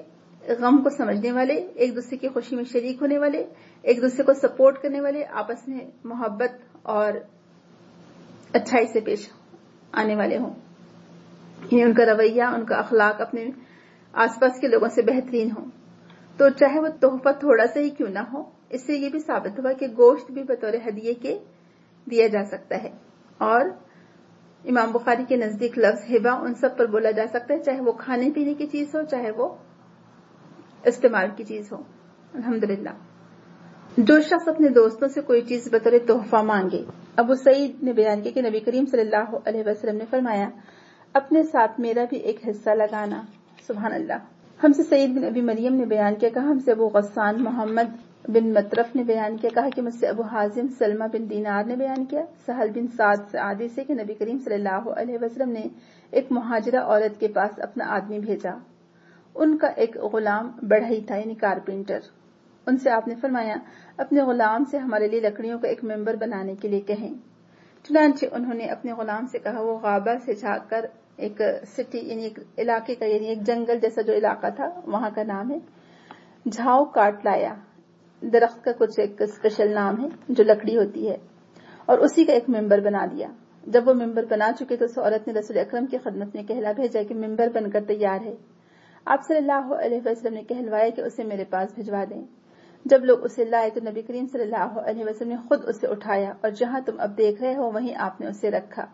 غم کو سمجھنے والے، ایک دوسرے کی خوشی میں شریک ہونے والے، ایک دوسرے کو سپورٹ کرنے والے، آپس میں محبت اور اچھائی سے پیش آنے والے ہوں، یعنی ان کا رویہ، ان کا اخلاق اپنے آس پاس کے لوگوں سے بہترین ہوں. تو چاہے وہ تحفہ تھوڑا سا ہی کیوں نہ ہو، اس سے یہ بھی ثابت ہوا کہ گوشت بھی بطور ہدیے کے دیا جا سکتا ہے. اور امام بخاری کے نزدیک لفظ ہبہ ان سب پر بولا جا سکتا ہے، چاہے وہ کھانے پینے کی چیز ہو، چاہے وہ استعمال کی چیز ہو. الحمدللہ. جو شخص اپنے دوستوں سے کوئی چیز بطور تحفہ مانگے، ابو سعید نے بیان کیا کہ نبی کریم صلی اللہ علیہ وسلم نے فرمایا اپنے ساتھ میرا بھی ایک حصہ لگانا. سبحان اللہ. ہم سے سعید بن ابی مریم نے بیان کیا، کہا ہم سے ابو غسان محمد بن مطرف نے بیان کیا، کہا کہ مجھ سے ابو حازم سلمہ بن دینار نے بیان کیا، سہل بن سعد سعدی سے کہ نبی کریم صلی اللہ علیہ وسلم نے ایک مہاجرہ عورت کے پاس اپنا آدمی بھیجا. ان کا ایک غلام بڑھئی تھا، یعنی کارپینٹر. ان سے آپ نے فرمایا اپنے غلام سے ہمارے لیے لکڑیوں کا ایک ممبر بنانے کے لیے کہیں. چنانچہ انہوں نے اپنے غلام سے کہا. وہ غابہ سے جا کر ایک سٹی یعنی ایک علاقے کا یعنی ایک جنگل جیسا جو علاقہ تھا وہاں کا نام ہے، جھاؤ کاٹ لایا. درخت کا کچھ ایک اسپیشل نام ہے جو لکڑی ہوتی ہے، اور اسی کا ایک ممبر بنا دیا. جب وہ ممبر بنا چکے تو اس عورت نے رسول اکرم کی خدمت میں کہلا بھیجا کہ ممبر بن کر تیار ہے. آپ صلی اللہ علیہ وسلم نے کہلوایا کہ اسے میرے پاس بھجوا دیں. جب لوگ اسے لائے تو نبی کریم صلی اللہ علیہ وسلم نے خود اسے اٹھایا اور جہاں تم اب دیکھ رہے ہو وہیں آپ نے اسے رکھا.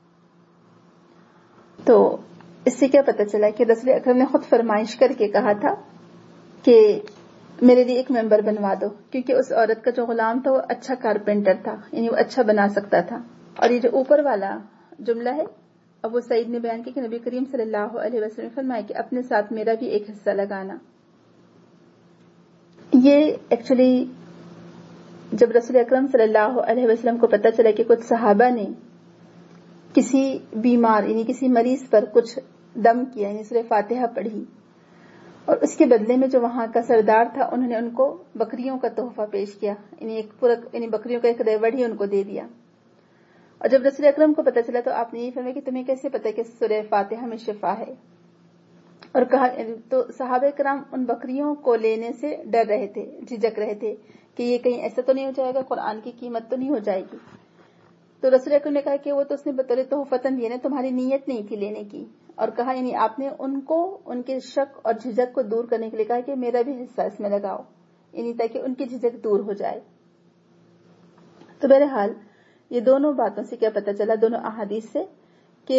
تو اس سے کیا پتہ چلا کہ رسول اکرم نے خود فرمائش کر کے کہا تھا کہ میرے لیے ایک ممبر بنوا دو، کیونکہ اس عورت کا جو غلام تھا وہ اچھا کارپینٹر تھا، یعنی وہ اچھا بنا سکتا تھا. اور یہ جو اوپر والا جملہ ہے ابو سعید نے بیان کیا کہ نبی کریم صلی اللہ علیہ وسلم نے فرمایا کہ اپنے ساتھ میرا بھی ایک حصہ لگانا. یہ ایکچولی جب رسول اکرم صلی اللہ علیہ وسلم کو پتہ چلا کہ کچھ صحابہ نے کسی بیمار یعنی کسی مریض پر کچھ دم کیا، یعنی سورہ فاتحہ پڑھی، اور اس کے بدلے میں جو وہاں کا سردار تھا انہوں نے ان کو بکریوں کا تحفہ پیش کیا، یعنی ایک پورا یعنی بکریوں کا ایک ریوڑ ہی ان کو دے دیا. اور جب رسول اکرم کو پتہ چلا تو آپ نے یہ فرمایا کہ تمہیں کیسے پتہ کہ سورہ فاتحہ میں شفا ہے؟ اور کہا تو صحابہ کرام ان بکریوں کو لینے سے ڈر رہے تھے، جھجک رہے تھے کہ یہ کہیں ایسا تو نہیں ہو جائے گا، قرآن کی قیمت تو نہیں ہو جائے گی. تو رسول اکرم نے کہا کہ وہ تو اس نے بطور تحفتاً دیے نا، تمہاری نیت نہیں تھی لینے کی. اور کہا یعنی آپ نے ان کو ان کے شک اور جھجک کو دور کرنے کے لیے کہا کہ میرا بھی حصہ اس میں لگاؤ، یعنی تاکہ ان کی جھجک دور ہو جائے. تو بہرحال یہ دونوں باتوں سے کیا پتہ چلا، دونوں احادیث سے، کہ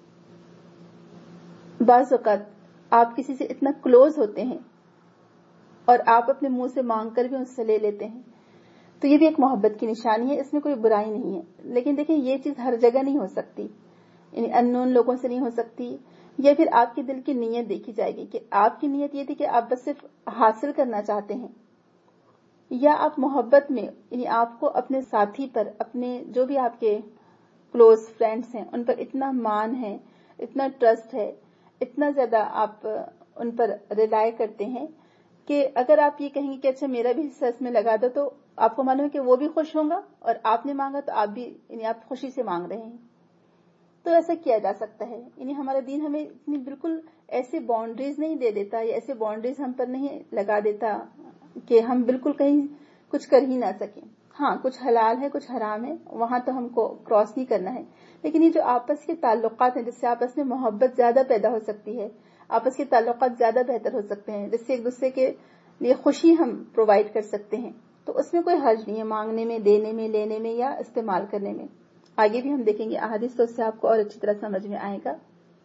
بعض اوقات آپ کسی سے اتنا کلوز ہوتے ہیں اور آپ اپنے منہ سے مانگ کر بھی اس سے لے لیتے ہیں، تو یہ بھی ایک محبت کی نشانی ہے، اس میں کوئی برائی نہیں ہے. لیکن دیکھیں یہ چیز ہر جگہ نہیں ہو سکتی، یعنی ان نون لوگوں سے نہیں ہو سکتی، یا پھر آپ کے دل کی نیت دیکھی جائے گی کہ آپ کی نیت یہ تھی کہ آپ بس صرف حاصل کرنا چاہتے ہیں، یا آپ محبت میں یعنی آپ کو اپنے ساتھی پر، اپنے جو بھی آپ کے کلوز فرینڈز ہیں ان پر اتنا مان ہے، اتنا ٹرسٹ ہے، اتنا زیادہ آپ ان پر ریلائی کرتے ہیں کہ اگر آپ یہ کہیں گے کہ اچھا میرا بھی حصہ اس میں لگا دو، تو آپ کو معلوم ہے کہ وہ بھی خوش ہوں گا، اور آپ نے مانگا تو آپ بھی یعنی آپ خوشی سے مانگ رہے ہیں. تو ایسا کیا جا سکتا ہے، یعنی ہمارا دین ہمیں اتنی بالکل ایسے باؤنڈریز نہیں دے دیتا، یا ایسے باؤنڈریز ہم پر نہیں لگا دیتا کہ ہم بالکل کہیں کچھ کر ہی نہ سکیں. ہاں کچھ حلال ہے کچھ حرام ہے، وہاں تو ہم کو کراس نہیں کرنا ہے. لیکن یہ جو آپس کے تعلقات ہیں جس سے آپس میں محبت زیادہ پیدا ہو سکتی ہے، آپس کے تعلقات زیادہ بہتر ہو سکتے ہیں، جس سے ایک دوسرے کے لیے خوشی ہم پرووائڈ کر سکتے ہیں، تو اس میں کوئی حرج نہیں ہے مانگنے میں، دینے میں، لینے میں یا استعمال کرنے میں. آگے بھی ہم دیکھیں گے احادیث تو اس سے آپ کو اور اچھی طرح سمجھ میں آئے گا.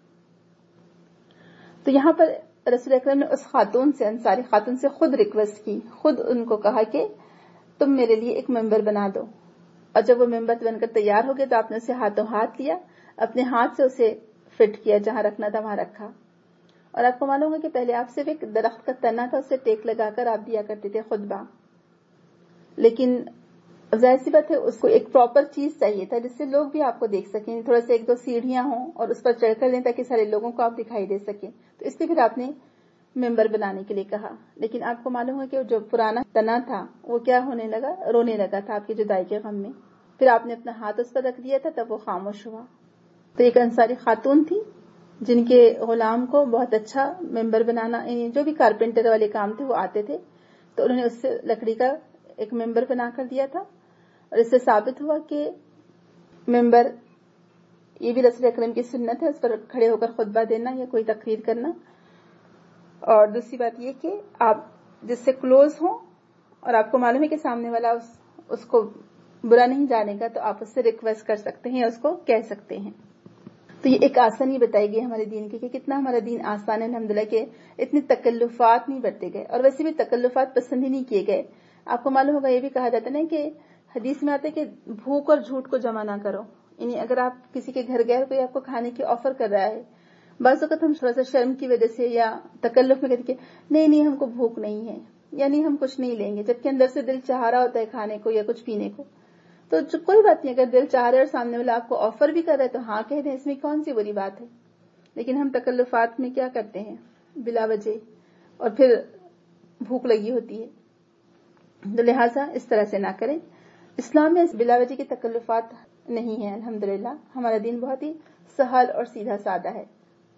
تو یہاں پر رسول اکرم نے اس خاتون سے، انصاری خاتون سے خود ریکویسٹ کی، خود ان کو کہا کہ تم میرے لیے ایک ممبر بنا دو. اور جب وہ ممبر بن کر تیار ہو گیا تو آپ نے اسے ہاتھوں ہاتھ لیا، اپنے ہاتھ سے اسے فٹ کیا، جہاں رکھنا تھا وہاں رکھا. اور آپ کو معلوم ہے کہ پہلے آپ صرف ایک درخت کا تنا تھا، اسے ٹیک لگا کر آپ دیا کرتے تھے خطبہ، لیکن ظاہر سی بات ہے اس کو ایک پراپر چیز چاہیے تھا جس سے لوگ بھی آپ کو دیکھ سکیں، تھوڑا سا ایک دو سیڑھیاں ہوں اور اس پر چڑھ کر دیں تاکہ سارے لوگوں کو آپ دکھائی دے سکیں. تو اس لیے پھر آپ نے ممبر بنانے کے لیے کہا. لیکن آپ کو معلوم ہے کہ جو پرانا تنا تھا وہ کیا ہونے لگا، رونے لگا تھا آپ کی جدائی کے غم میں. پھر آپ نے اپنا ہاتھ اس پر رکھ دیا تھا، تب وہ خاموش ہوا. تو ایک انصاری خاتون تھی جن کے غلام کو بہت اچھا ممبر بنانا، جو بھی کارپینٹر والے کام تھے وہ آتے تھے، تو انہوں نے اس سے لکڑی کا ایک ممبر بنا کر دیا تھا، اور اس سے ثابت ہوا کہ ممبر یہ بھی رسول اکرم کی سنت ہے، اس پر کھڑے ہو کر خطبہ دینا یا کوئی تقریر کرنا. اور دوسری بات یہ کہ آپ جس سے کلوز ہوں اور آپ کو معلوم ہے کہ سامنے والا اس, اس کو برا نہیں جانے گا، تو آپ اس سے ریکویسٹ کر سکتے ہیں یا اس کو کہہ سکتے ہیں. تو یہ ایک آسانی بتائی گئی ہمارے دین کی کہ کتنا ہمارا دین آسان ہے الحمدللہ، کہ اتنے تکلفات نہیں برتے گئے، اور ویسے بھی تکلفات پسند ہی نہیں کیے گئے. آپ کو معلوم ہوگا یہ بھی کہا جاتا ہے نا کہ حدیث میں آتا ہے کہ بھوک اور جھوٹ کو جمع نہ کرو. یعنی اگر آپ کسی کے گھر گئے، کوئی آپ کو کھانے کی آفر کر رہا ہے، بعض اوقات ہم تھوڑا سا شرم کی وجہ سے یا تکلف میں کہتے کہ نہیں نہیں ہم کو بھوک نہیں ہے، یعنی ہم کچھ نہیں لیں گے، جبکہ اندر سے دل چاہ رہا ہوتا ہے کھانے کو یا کچھ پینے کو. تو کوئی بات نہیں، اگر دل چاہ رہا ہے اور سامنے والا آپ کو آفر بھی کر رہا ہے تو ہاں کہہ دیں، اس میں کون سی بری بات ہے. لیکن ہم تکلفات میں کیا کرتے ہیں بلا وجہ، اور پھر بھوک لگی ہوتی ہے. تو لہٰذا اس طرح سے نہ کریں. اسلام میں بلا وجہ کی تکلفات نہیں ہیں الحمدللہ. ہمارا دین بہت ہی سہل اور سیدھا سادہ ہے.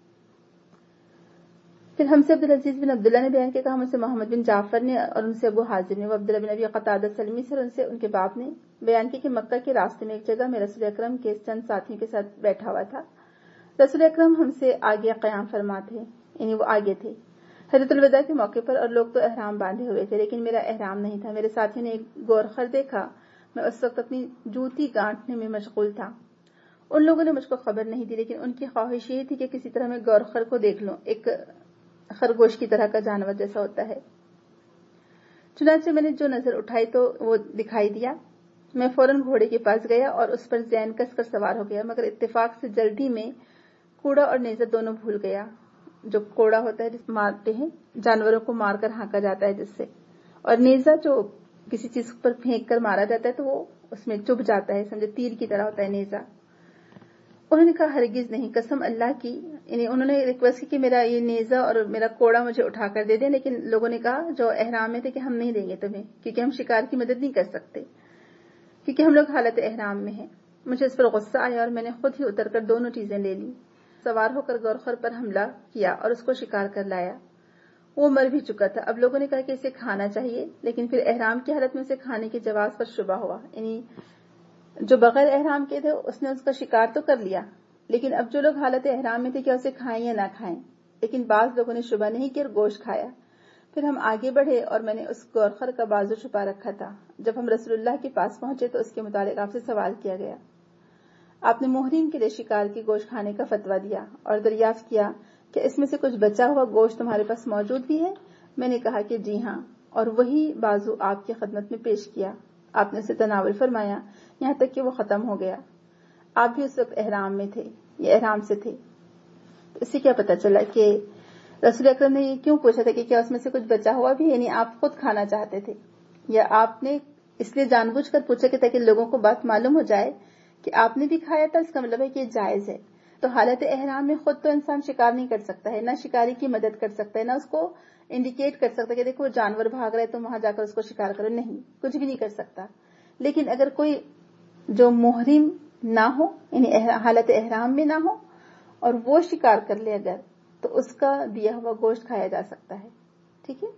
پھر ہم سے عبدالعزیز بن عبداللہ نے بیان کیا، کہا ہم سے محمد بن جعفر نے اور ان سے ابو حازم نے، وہ عبداللہ بن ابی قتادہ سلمی سے، اور ان سے ان کے باپ نے بیان کی کہ مکہ کے راستے میں ایک جگہ میں رسول اکرم کے چند ساتھیوں کے ساتھ بیٹھا ہوا تھا. رسول اکرم ہم سے آگے قیام فرما تھے، یعنی وہ آگے تھے حجۃ الوداع کے موقع پر، اور لوگ تو احرام باندھے ہوئے تھے لیکن میرا احرام نہیں تھا. میرے ساتھیوں نے ایک گورخر دیکھا، میں اس وقت اپنی جوتی گانٹنے میں مشغول تھا. ان لوگوں نے مجھ کو خبر نہیں دی، لیکن ان کی خواہش یہ تھی کہ کسی طرح میں گورخر کو دیکھ لوں، ایک خرگوش کی طرح کا جانور جیسا ہوتا ہے. چنانچہ میں نے جو نظر اٹھائی تو وہ دکھائی دیا. میں فوراً گھوڑے کے پاس گیا اور اس پر زین کس کر سوار ہو گیا، مگر اتفاق سے جلدی میں کوڑا اور نیزہ دونوں بھول گیا. جو کوڑا ہوتا ہے جس مارتے ہیں جانوروں کو، مار کر ہانکا جاتا ہے جس سے، اور نیزہ جو کسی چیز پر پھینک کر مارا جاتا ہے تو وہ اس میں چبھ جاتا ہے، سمجھے تیر کی طرح ہوتا ہے نیزہ. انہوں نے کہا ہرگز نہیں، قسم اللہ کی. یعنی انہوں نے ریکویسٹ کی کہ میرا یہ نیزہ اور میرا کوڑا مجھے اٹھا کر دے دیں، لیکن لوگوں نے کہا جو احرام میں تھے کہ ہم نہیں دیں گے تمہیں، کیونکہ ہم شکار کی مدد نہیں کر سکتے، کیونکہ ہم لوگ حالت احرام میں ہیں. مجھے اس پر غصہ آیا اور میں نے خود ہی اتر کر دونوں چیزیں لے لی، سوار ہو کر گورخر پر حملہ کیا اور اس کو شکار کر لایا. وہ مر بھی چکا تھا. اب لوگوں نے کہا کہ اسے کھانا چاہیے، لیکن پھر احرام کی حالت میں اسے کھانے کے جواز پر شبہ ہوا. یعنی جو بغیر احرام کے تھے اس نے اس کا شکار تو کر لیا، لیکن اب جو لوگ حالت احرام میں تھے کیا اسے کھائیں یا نہ کھائیں. لیکن بعض لوگوں نے شبہ نہیں کیا اور گوشت کھایا. پھر ہم آگے بڑھے اور میں نے اس گورخر کا بازو چھپا رکھا تھا. جب ہم رسول اللہ کے پاس پہنچے تو اس کے متعلق آپ سے سوال کیا گیا. آپ نے محرم کے لیے شکار کی گوشت کھانے کا فتویٰ دیا اور دریافت کیا کہ اس میں سے کچھ بچا ہوا گوشت تمہارے پاس موجود بھی ہے. میں نے کہا کہ جی ہاں، اور وہی بازو آپ کی خدمت میں پیش کیا. آپ نے اسے تناول فرمایا یہاں تک کہ وہ ختم ہو گیا. آپ بھی اس وقت احرام میں تھے یا احرام سے تھے. اس سے کیا پتا چلا کہ رسول اکرم نے یہ کیوں پوچھا تھا کہ کیا اس میں سے کچھ بچا ہوا بھی، یعنی آپ خود کھانا چاہتے تھے، یا آپ نے اس لیے جان بوجھ کر پوچھا کہ تاکہ لوگوں کو بات معلوم ہو جائے کہ آپ نے بھی کھایا تھا، اس کا مطلب ہے کہ یہ جائز ہے. تو حالت احرام میں خود تو انسان شکار نہیں کر سکتا ہے، نہ شکاری کی مدد کر سکتا ہے، نہ اس کو انڈیکیٹ کر سکتا ہے کہ دیکھو جانور بھاگ رہا ہے تو وہاں جا کر اس کو شکار کرو، نہیں، کچھ بھی نہیں کر سکتا. لیکن اگر کوئی جو محرم نہ ہو، یعنی حالت احرام میں نہ ہو، اور وہ شکار کر لے اگر، تو اس کا دیا ہوا گوشت کھایا جا سکتا ہے. ٹھیک ہے.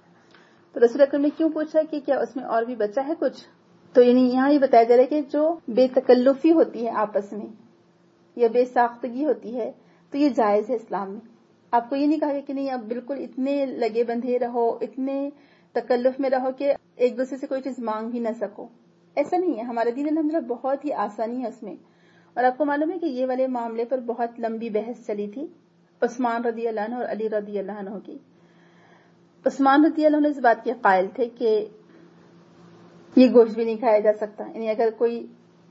تو رسول اکرم نے کیوں پوچھا کہ کیا اس میں اور بھی بچا ہے کچھ؟ تو یعنی یہاں یہ بتایا جا رہا ہے کہ جو بے تکلفی ہوتی ہے آپس میں یا بے ساختگی ہوتی ہے تو یہ جائز ہے اسلام میں. آپ کو یہ نہیں کہا کہ نہیں آپ بالکل اتنے لگے بندھے رہو، اتنے تکلف میں رہو کہ ایک دوسرے سے کوئی چیز مانگ بھی نہ سکو. ایسا نہیں ہے. ہمارے دین الحمدللہ بہت ہی آسانی ہے اس میں. اور آپ کو معلوم ہے کہ یہ والے معاملے پر بہت لمبی بحث چلی تھی عثمان رضی اللہ عنہ اور علی رضی اللہ عنہ کی. عثمان رضی اللہ عنہ اس بات کے قائل تھے کہ یہ گوشت بھی نہیں کھایا جا سکتا. یعنی اگر کوئی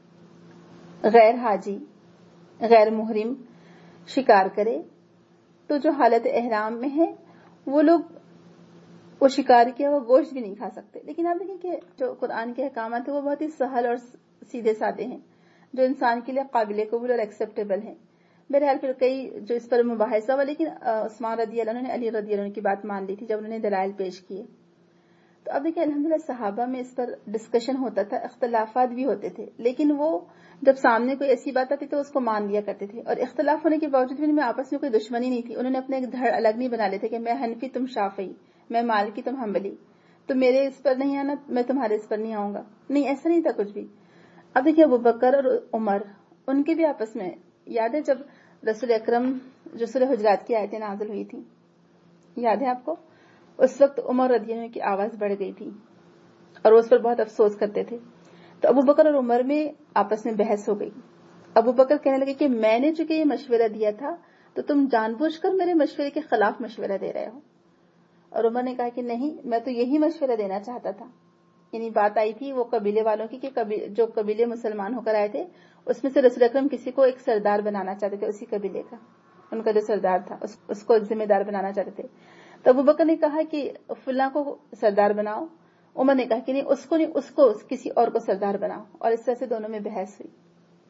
غیر حاجی، غیر محرم شکار کرے تو جو حالت احرام میں ہے وہ لوگ وہ شکار کیا وہ گوشت بھی نہیں کھا سکتے. لیکن آپ دیکھیں کہ جو قرآن کے احکامات ہیں وہ بہت ہی سہل اور سیدھے سادے ہیں، جو انسان کے لیے قابل قبول اور ایکسیپٹیبل ہیں. بہرحال پھر کئی جو اس پر مباحثہ ہوا، لیکن عثمان رضی اللہ عنہ نے علی رضی اللہ عنہ کی بات مان لی تھی جب انہوں نے دلائل پیش کیے. تو اب دیکھیں الحمدللہ صحابہ میں اس پر ڈسکشن ہوتا تھا، اختلافات بھی ہوتے تھے، لیکن وہ جب سامنے کوئی ایسی بات آتی تو اس کو مان لیا کرتے تھے، اور اختلاف ہونے کے باوجود بھی ان میں آپس میں کوئی دشمنی نہیں تھی. انہوں نے اپنے ایک دھڑ الگ نہیں بنا لیتے کہ میں حنفی تم شافعی، میں مالکی تم حنبلی، تو میرے اس پر نہیں آنا میں تمہارے اس پر نہیں آؤں گا. نہیں، ایسا نہیں تھا کچھ بھی. اب دیکھیے ابو بکر اور عمر ان کے بھی آپس میں، یاد ہے جب رسول اکرم جو سورہ حجرات کی آیتیں نازل ہوئی تھی، یاد ہے آپ کو؟ اس وقت عمر رضی اللہ عنہ کی آواز بڑھ گئی تھی اور وہ اس پر بہت افسوس کرتے تھے. تو ابو بکر اور عمر میں آپس میں بحث ہو گئی. ابو بکر کہنے لگے کہ میں نے چونکہ یہ مشورہ دیا تھا تو تم جان بوجھ کر میرے مشورے کے خلاف مشورہ دے رہے ہو. اور عمر نے کہا کہ نہیں، میں تو یہی مشورہ دینا چاہتا تھا. یعنی بات آئی تھی وہ قبیلے والوں کی کہ جو قبیلے مسلمان ہو کر آئے تھے اس میں سے رسول اکرم کسی کو ایک سردار بنانا چاہتے تھے، اسی قبیلے کا ان کا جو سردار تھا اس کو ایک ذمہ دار بنانا چاہتے تھے. تو ابو بکر نے کہا کہ فلاں کو سردار بناؤ. عمر نے کہا کہ نہیں، اس کو نہیں، اس کو کسی اور کو سردار بناؤ. اور اس طرح سے دونوں میں بحث ہوئی.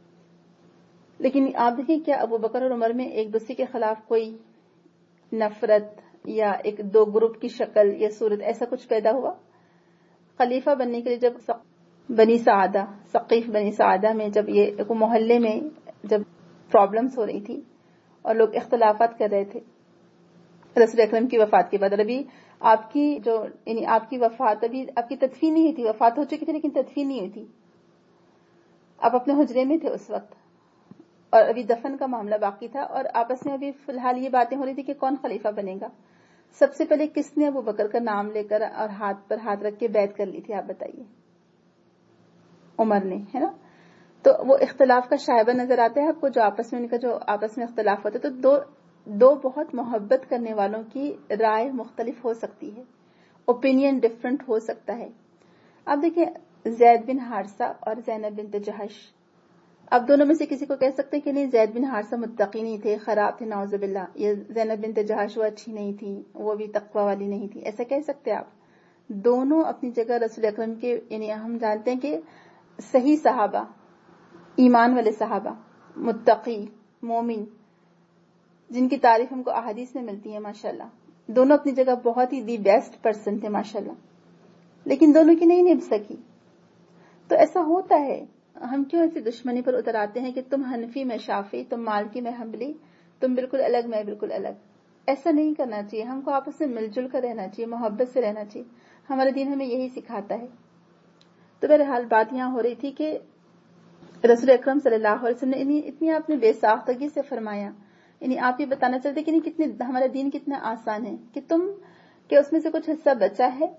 لیکن آپ دیکھیں کیا ابو بکر اور عمر میں ایک دوسرے کے خلاف کوئی نفرت یا ایک دو گروپ کی شکل یا صورت ایسا کچھ پیدا ہوا؟ خلیفہ بننے کے لیے جب بنی سعادہ ثقیف بنی سعادہ میں جب یہ محلے میں جب پرابلمز ہو رہی تھی اور لوگ اختلافات کر رہے تھے رسول اکرم کی وفات کے بعد، اور ابھی آپ کی جو یعنی آپ کی وفات ابھی آپ کی تدفین نہیں ہوئی تھی، وفات ہو چکی تھی لیکن تدفین نہیں ہوئی تھی، آپ اپنے حجرے میں تھے اس وقت اور ابھی دفن کا معاملہ باقی تھا، اور آپس میں ابھی فی الحال یہ باتیں ہو رہی تھی کہ کون خلیفہ بنے گا. سب سے پہلے کس نے ابو بکر کا نام لے کر اور ہاتھ پر ہاتھ رکھ کے بیعت کر لی تھی؟ آپ بتائیے. عمر نے، ہے نا؟ تو وہ اختلاف کا شائبہ نظر آتا ہے آپ کو، جو آپس میں ان کا جو آپس میں اختلاف ہوتا ہے. تو دو دو بہت محبت کرنے والوں کی رائے مختلف ہو سکتی ہے، اوپینین ڈفرنٹ ہو سکتا ہے. اب دیکھیں زید بن حارثہ اور زینب بنت جہش، اب دونوں میں سے کسی کو کہہ سکتے ہیں کہ نہیں زید بن حارثہ متقی نہیں تھے، خراب تھے نعوذ باللہ، یہ زینب بنت جہش وہ اچھی نہیں تھی، وہ بھی تقوی والی نہیں تھی، ایسا کہہ سکتے آپ؟ دونوں اپنی جگہ رسول اکرم کے، یعنی ہم جانتے ہیں کہ صحیح صحابہ، ایمان والے صحابہ، متقی، مومن، جن کی تعریف ہم کو احادیث میں ملتی ہے ماشاءاللہ، دونوں اپنی جگہ بہت ہی دی بیسٹ پرسن تھے ماشاءاللہ، لیکن دونوں کی نہیں نبھ سکی. تو ایسا ہوتا ہے. ہم کیوں ایسی دشمنی پر اتر آتے ہیں کہ تم حنفی میں شافعی، تم مالکی میں حنبلی، تم بالکل الگ میں بالکل الگ؟ ایسا نہیں کرنا چاہیے. ہم کو آپس میں مل جل کر رہنا چاہیے، محبت سے رہنا چاہیے. ہمارا دین ہمیں یہی سکھاتا ہے. تو بہرحال بات یہاں ہو رہی تھی کہ رسول اکرم صلی اللہ علیہ وسلم نے اتنی آپ نے بے ساختگی سے فرمایا، یعنی آپ یہ بتانا چاہتے کہ نہیں کتنے ہمارا دین کتنا آسان ہے کہ تم کہ اس میں سے کچھ حصہ بچا ہے،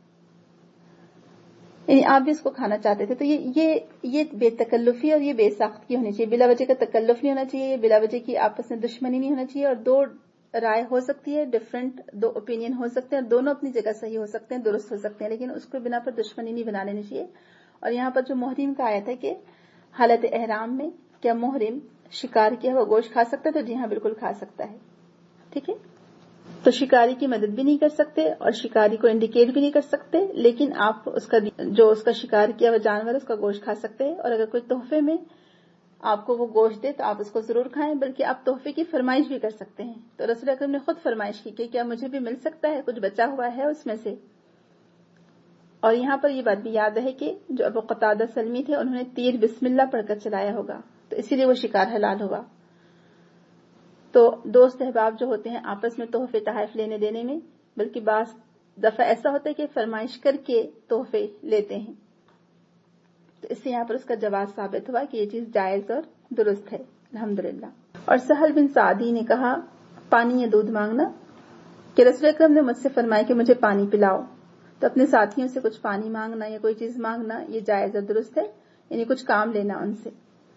یعنی آپ بھی اس کو کھانا چاہتے تھے. تو یہ یہ یہ بے تکلفی اور یہ بے ساختگی ہونی چاہیے. بلا وجہ کا تکلف نہیں ہونا چاہیے، بلا وجہ کی آپس میں دشمنی نہیں ہونا چاہیے. اور دو رائے ہو سکتی ہے، ڈفرینٹ دو اوپینین ہو سکتے ہیں، دونوں اپنی جگہ صحیح ہو سکتے ہیں، درست ہو سکتے ہیں، لیکن اس کو بنا پر دشمنی نہیں بنا لینی چاہیے. اور یہاں پر جو محرم کا آیا تھا کہ حالت احرام میں کیا محرم شکار کیا ہوا گوشت کھا سکتا ہے؟ تو جی ہاں بالکل کھا سکتا ہے. ٹھیک ہے. تو شکاری کی مدد بھی نہیں کر سکتے اور شکاری کو انڈیکیٹ بھی نہیں کر سکتے، لیکن آپ اس کا جو اس کا شکار کیا ہوا جانور اس کا گوشت کھا سکتے ہیں. اور اگر کوئی تحفے میں آپ کو وہ گوشت دے تو آپ اس کو ضرور کھائیں، بلکہ آپ تحفے کی فرمائش بھی کر سکتے ہیں. تو رسول اکرم نے خود فرمائش کی کہ کیا مجھے بھی مل سکتا ہے، کچھ بچا ہوا ہے اس میں سے. اور یہاں پر یہ بات بھی یاد ہے کہ جو ابو قتادہ سلمی تھے انہوں نے تیر بسم اللہ پڑھ کر چلایا ہوگا، تو اسی لیے وہ شکار حلال ہوا. تو دوست احباب جو ہوتے ہیں آپس میں تحفے تحائف لینے دینے میں، بلکہ بعض دفعہ ایسا ہوتا ہے کہ فرمائش کر کے تحفے لیتے ہیں. تو اس سے یہاں پر اس کا جواز ثابت ہوا کہ یہ چیز جائز اور درست ہے الحمدللہ. اور سہل بن سعدی نے کہا پانی یا دودھ مانگنا، کہ رسول اکرم نے مجھ سے فرمایا کہ مجھے پانی پلاؤ، تو اپنے ساتھیوں سے کچھ پانی مانگنا یا کوئی چیز مانگنا یہ جائز اور درست ہے، یعنی کچھ کام لینا ان سے.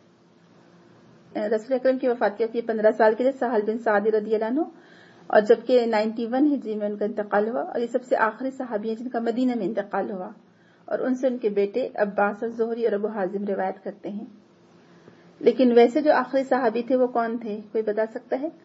رسول اکرم کی وفات کے پندرہ سال کے لیے سہل بن سعدی رضی اللہ عنہ، اور جبکہ نائنٹی ون ہجری میں ان کا انتقال ہوا، اور یہ سب سے آخری صحابی ہیں جن کا مدینہ میں انتقال ہوا، اور ان سے ان کے بیٹے عباس اور زہری اور ابو حازم روایت کرتے ہیں. لیکن ویسے جو آخری صحابی تھے وہ کون تھے، کوئی بتا سکتا ہے؟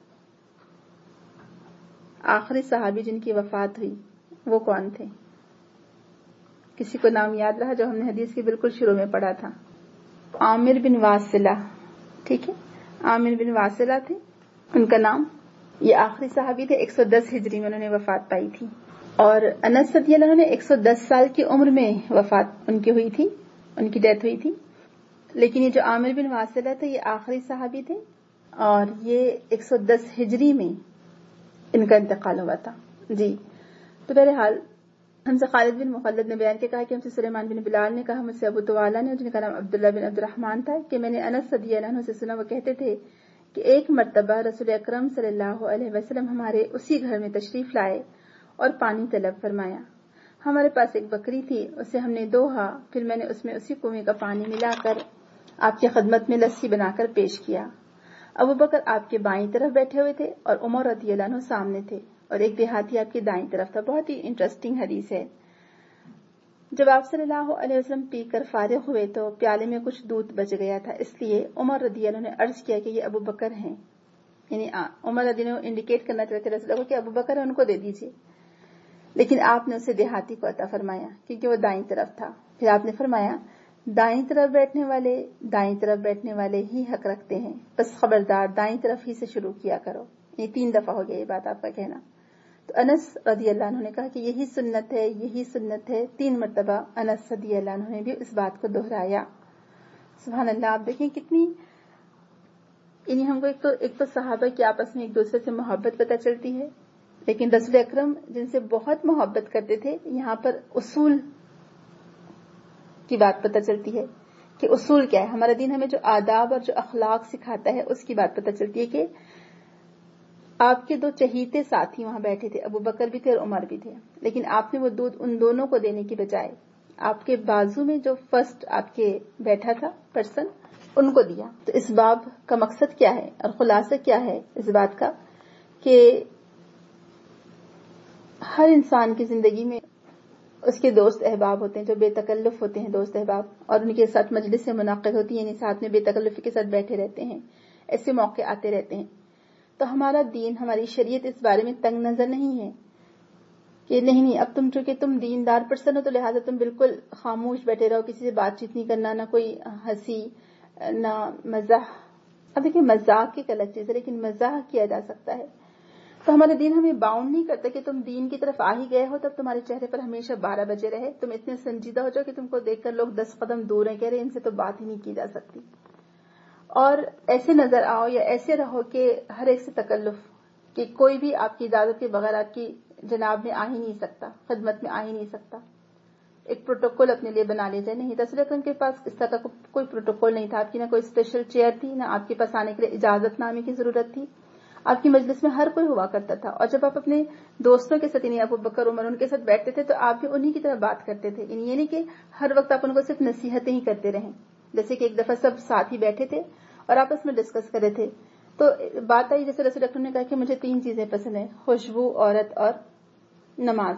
آخری صحابی جن کی وفات ہوئی وہ کون تھے؟ کسی کو نام یاد رہا جو ہم نے حدیث کی بالکل شروع میں پڑھا تھا؟ عامر بن واسلہ. ٹھیک ہے، عامر بن واسلہ تھے ان کا نام. یہ آخری صحابی تھے، ایک سو دس ہجری میں انہوں نے وفات پائی تھی. اور انس رضی اللہ عنہ نے ایک سو دس سال کی عمر میں وفات ان کی ہوئی تھی، ان کی ڈیتھ ہوئی تھی. لیکن یہ جو عامر بن واصلہ تھے یہ آخری صحابی تھے اور یہ ایک سو دس ہجری میں ان کا انتقال ہوا تھا. جی تو بہرحال ہم سے خالد بن مخلد نے بیان کے کہا کہ ہم سے سلیمان بن بلال نے کہا، مجھ سے ابو طوالا نے، جن کا نام عبداللہ بن عبد الرحمن تھا، کہ میں نے انس رضی اللہ عنہ سے سنا، وہ کہتے تھے کہ ایک مرتبہ رسول اکرم صلی اللہ علیہ وسلم ہمارے اسی گھر میں تشریف لائے اور پانی طلب فرمایا. ہمارے پاس ایک بکری تھی، اسے ہم نے دوہا، پھر میں نے اس میں اسی کنویں کا پانی ملا کر آپ کی خدمت میں لسی بنا کر پیش کیا. ابو بکر آپ کے بائیں طرف بیٹھے ہوئے تھے اور عمر رضی اللہ عنہ سامنے تھے اور ایک دیہاتی آپ کی دائیں طرف تھا. بہت ہی انٹرسٹنگ حدیث ہے. جب آپ صلی اللہ علیہ وسلم پی کر فارغ ہوئے تو پیالے میں کچھ دودھ بچ گیا تھا، اس لیے عمر رضی اللہ عنہ نے عرض کیا کہ یہ ابو بکر ہیں. یعنی عمر رضی اللہ عنہ انڈیکیٹ کرنا چاہتے تھے رسول اللہ کو کہ ابو بکر ہے، ان کو دے دیجیے. لیکن آپ نے اسے دیہاتی کو عطا فرمایا کیونکہ وہ دائیں طرف تھا. پھر آپ نے فرمایا دائیں طرف بیٹھنے والے دائیں طرف بیٹھنے والے ہی حق رکھتے ہیں، بس خبردار دائیں طرف ہی سے شروع کیا کرو. یہ تین دفعہ ہو گیا یہ بات آپ کا کہنا. تو انس رضی اللہ عنہ نے کہا کہ یہی سنت ہے، یہی سنت ہے. تین مرتبہ انس رضی اللہ عنہ نے بھی اس بات کو دہرایا. سبحان اللہ. آپ دیکھیں کتنی، یعنی ہم کو ایک تو ایک تو صحابہ کی آپس میں ایک دوسرے سے محبت پتہ چلتی ہے، لیکن رسول اکرم جن سے بہت محبت کرتے تھے، یہاں پر اصول کی بات پتہ چلتی ہے کہ اصول کیا ہے. ہمارا دین ہمیں جو آداب اور جو اخلاق سکھاتا ہے اس کی بات پتہ چلتی ہے کہ آپ کے دو چہیتے ساتھی وہاں بیٹھے تھے، ابو بکر بھی تھے اور عمر بھی تھے، لیکن آپ نے وہ دودھ ان دونوں کو دینے کی بجائے آپ کے بازو میں جو فرسٹ آپ کے بیٹھا تھا پرسن ان کو دیا. تو اس باب کا مقصد کیا ہے اور خلاصہ کیا ہے اس بات کا کہ ہر انسان کی زندگی میں اس کے دوست احباب ہوتے ہیں جو بے تکلف ہوتے ہیں، دوست احباب، اور ان کے ساتھ مجلس سے منعقد ہوتی ہے، یعنی ساتھ میں بے تکلفی کے ساتھ بیٹھے رہتے ہیں. ایسے موقع آتے رہتے ہیں. تو ہمارا دین، ہماری شریعت اس بارے میں تنگ نظر نہیں ہے کہ نہیں نہیں اب تم چونکہ تم دیندار پرسن ہو تو لہٰذا تم بالکل خاموش بیٹھے رہو، کسی سے بات چیت نہیں کرنا، نہ کوئی ہنسی نہ مزاح. اب دیکھیں مزاح کی غلط چیز ہے لیکن مزاح کیا جا سکتا ہے. تو ہمارا دین ہمیں باؤنڈ نہیں کرتا کہ تم دین کی طرف آ ہی گئے ہو تب تمہارے چہرے پر ہمیشہ بارہ بجے رہے، تم اتنے سنجیدہ ہو جاؤ کہ تم کو دیکھ کر لوگ دس قدم دور ہیں، کہہ رہے ان سے تو بات ہی نہیں کی جا سکتی، اور ایسے نظر آؤ یا ایسے رہو کہ ہر ایک سے تکلف، کہ کوئی بھی آپ کی اجازت کے بغیر آپ کی جناب میں آ ہی نہیں سکتا، خدمت میں آ ہی نہیں سکتا. ایک پروٹوکول اپنے لیے بنا لے جائے. نہیں، رسول اکرم کے پاس اس طرح کا کوئی پروٹوکول نہیں تھا. آپ کی نہ کوئی اسپیشل چیئر تھی، نہ آپ کے پاس آنے کے لیے اجازت نامے کی ضرورت تھی. آپ کی مجلس میں ہر کوئی ہوا کرتا تھا، اور جب آپ اپنے دوستوں کے ساتھ، یعنی ابو بکر عمر ان کے ساتھ بیٹھتے تھے تو آپ بھی انہی کی طرح بات کرتے تھے. یعنی یہ نہیں کہ ہر وقت آپ ان کو صرف نصیحتیں ہی کرتے رہیں. جیسے کہ ایک دفعہ سب ساتھ ہی بیٹھے تھے اور آپس میں ڈسکس کر رہے تھے تو بات آئی، جیسے رسول اکرم نے کہا کہ مجھے تین چیزیں پسند ہیں، خوشبو، عورت اور نماز.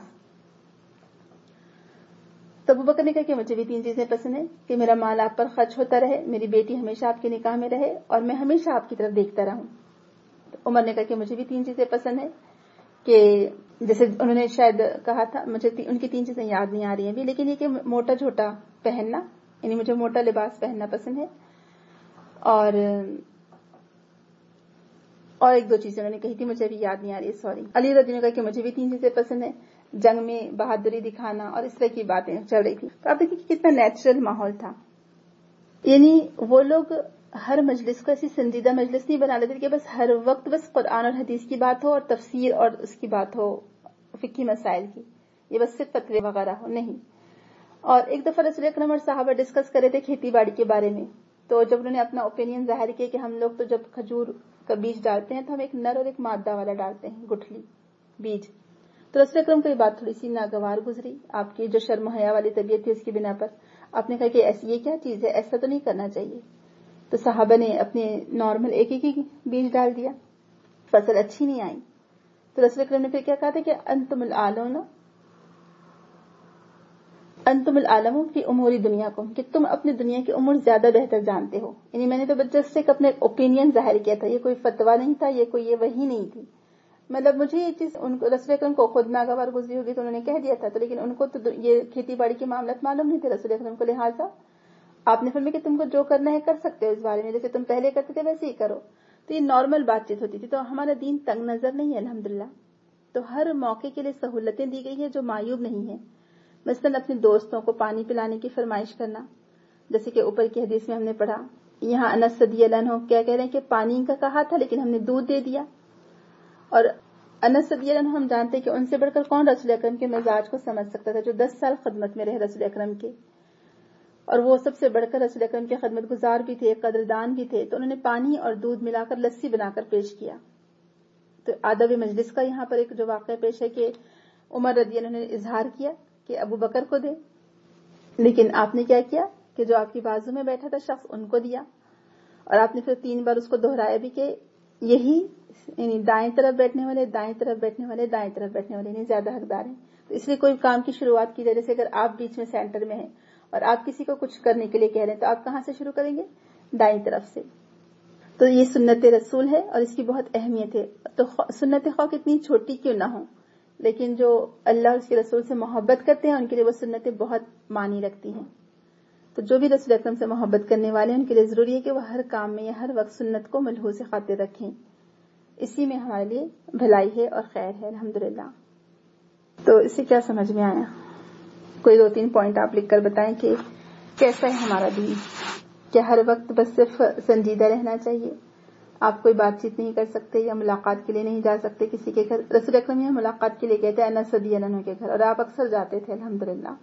تو ابو بکر نے کہا کہ مجھے بھی تین چیزیں پسند ہیں، کہ میرا مال آپ پر خرچ ہوتا رہے، میری بیٹی ہمیشہ آپ کے نکاح میں رہے، اور میں ہمیشہ آپ کی طرف دیکھتا رہوں. عمر نے کہا کہ مجھے بھی تین چیزیں پسند ہیں، کہ جیسے انہوں نے شاید کہا تھا، مجھے ان کی تین چیزیں یاد نہیں آ رہی ہیں ابھی، لیکن یہ کہ موٹا جھوٹا پہننا، یعنی مجھے موٹا لباس پہننا پسند ہے، اور اور ایک دو چیزیں انہوں نے کہی تھی مجھے ابھی یاد نہیں آ رہی ہے، سوری. علی رضی اللہ عنہ نے کہا کہ مجھے بھی تین چیزیں پسند ہیں، جنگ میں بہادری دکھانا، اور اس طرح کی باتیں چل رہی تھی. تو آپ دیکھیں کہ کتنا نیچرل ماحول تھا. یعنی وہ لوگ ہر مجلس کو ایسی سنجیدہ مجلس نہیں بنا لیتے کہ بس ہر وقت بس قرآن اور حدیث کی بات ہو اور تفسیر اور اس کی بات ہو، فقہی مسائل کی، یہ بس صرف فتوے وغیرہ ہو، نہیں. اور ایک دفعہ رسول اکرم اور صحابہ ڈسکس کر رہے تھے کھیتی باڑی کے بارے میں، تو جب انہوں نے اپنا اوپینین ظاہر کیا کہ ہم لوگ تو جب کھجور کا بیج ڈالتے ہیں تو ہم ایک نر اور ایک مادہ والا ڈالتے ہیں، گٹھلی بیج. تو رسول اکرم کو یہ بات تھوڑی سی ناگوار گزری، آپ کی جو شرم و حیا والی طبیعت تھی اس کی بنا پر. آپ نے کہا کہ ایسی یہ کیا چیز ہے، ایسا تو نہیں کرنا چاہیے. تو صحابہ نے اپنے نارمل ایک ایک ہی بیج ڈال دیا، فصل اچھی نہیں آئی. تو رسول اکرم نے پھر کیا کہا تھا کہ انتم العالمون انتم العالم فی امور دنیاکم، کہ تم اپنی دنیا کی امور زیادہ بہتر جانتے ہو. یعنی میں نے تو جسٹ ایک اپنے اوپینین ظاہر کیا تھا، یہ کوئی فتویٰ نہیں تھا، یہ کوئی یہ وحی نہیں تھی. مطلب مجھے یہ چیز ان کو رسول اکرم کو خود ناگوار گزری ہوگی تو انہوں نے کہہ دیا تھا، تو لیکن ان کو تو یہ کھیتی باڑی کے معاملات معلوم نہیں تھے رسول اکرم کو، لہٰذا آپ نے فرمایا کہ تم کو جو کرنا ہے کر سکتے ہو اس بارے میں، جیسے تم پہلے کرتے تھے ویسے ہی کرو. تو یہ نارمل بات چیت ہوتی تھی. تو ہمارا دین تنگ نظر نہیں ہے الحمدللہ. تو ہر موقع کے لیے سہولتیں دی گئی ہیں جو معیوب نہیں ہیں. مثلاً اپنے دوستوں کو پانی پلانے کی فرمائش کرنا، جیسے کہ اوپر کی حدیث میں ہم نے پڑھا. یہاں انس رضی اللہ عنہ کیا کہہ رہے ہیں کہ پانی کا کہا تھا لیکن ہم نے دودھ دے دیا. اور انس رضی اللہ عنہ ہم جانتے ہیں کہ ان سے بڑھ کر کون رسول اکرم کے مزاج کو سمجھ سکتا تھا، جو دس سال خدمت میں رہے رسول اکرم کے، اور وہ سب سے بڑھ کر رسول اکرم کے خدمت گزار بھی تھے، قدردان بھی تھے. تو انہوں نے پانی اور دودھ ملا کر لسی بنا کر پیش کیا. تو آداب مجلس کا یہاں پر ایک جو واقعہ پیش ہے کہ عمر رضی اللہ عنہ نے اظہار کیا کہ ابو بکر کو دے، لیکن آپ نے کیا کیا کہ جو آپ کی بازو میں بیٹھا تھا شخص ان کو دیا. اور آپ نے پھر تین بار اس کو دہرایا بھی کہ یہی یعنی دائیں طرف بیٹھنے والے دائیں طرف بیٹھنے والے دائیں طرف بیٹھنے والے نہیں زیادہ حقدار ہیں. تو اس لیے کوئی کام کی شروعات کی جائے، جیسے اگر آپ بیچ میں سینٹر میں ہیں اور آپ کسی کو کچھ کرنے کے لیے کہہ رہے ہیں تو آپ کہاں سے شروع کریں گے؟ دائیں طرف سے. تو یہ سنت رسول ہے اور اس کی بہت اہمیت ہے. تو سنت خواہ کتنی چھوٹی کیوں نہ ہو، لیکن جو اللہ اور اس کے رسول سے محبت کرتے ہیں ان کے لیے وہ سنتیں بہت معنی رکھتی ہیں. تو جو بھی رسول اکرم سے محبت کرنے والے ہیں ان کے لیے ضروری ہے کہ وہ ہر کام میں یا ہر وقت سنت کو ملحوظ خاطر رکھیں. اسی میں ہمارے لیے بھلائی ہے اور خیر ہے الحمدللہ. تو اس سے کیا سمجھ میں آیا؟ کوئی دو تین پوائنٹ آپ لکھ کر بتائیں کہ کیسا ہے ہمارا دین. کیا ہر وقت بس صرف سنجیدہ رہنا چاہیے؟ آپ کوئی بات چیت نہیں کر سکتے یا ملاقات کے لیے نہیں جا سکتے کسی کے گھر؟ رسول اکرم یہ ملاقات کے لیے کہتے ہیں انس رضی اللہ عنہ کے گھر، اور آپ اکثر جاتے تھے الحمدللہ.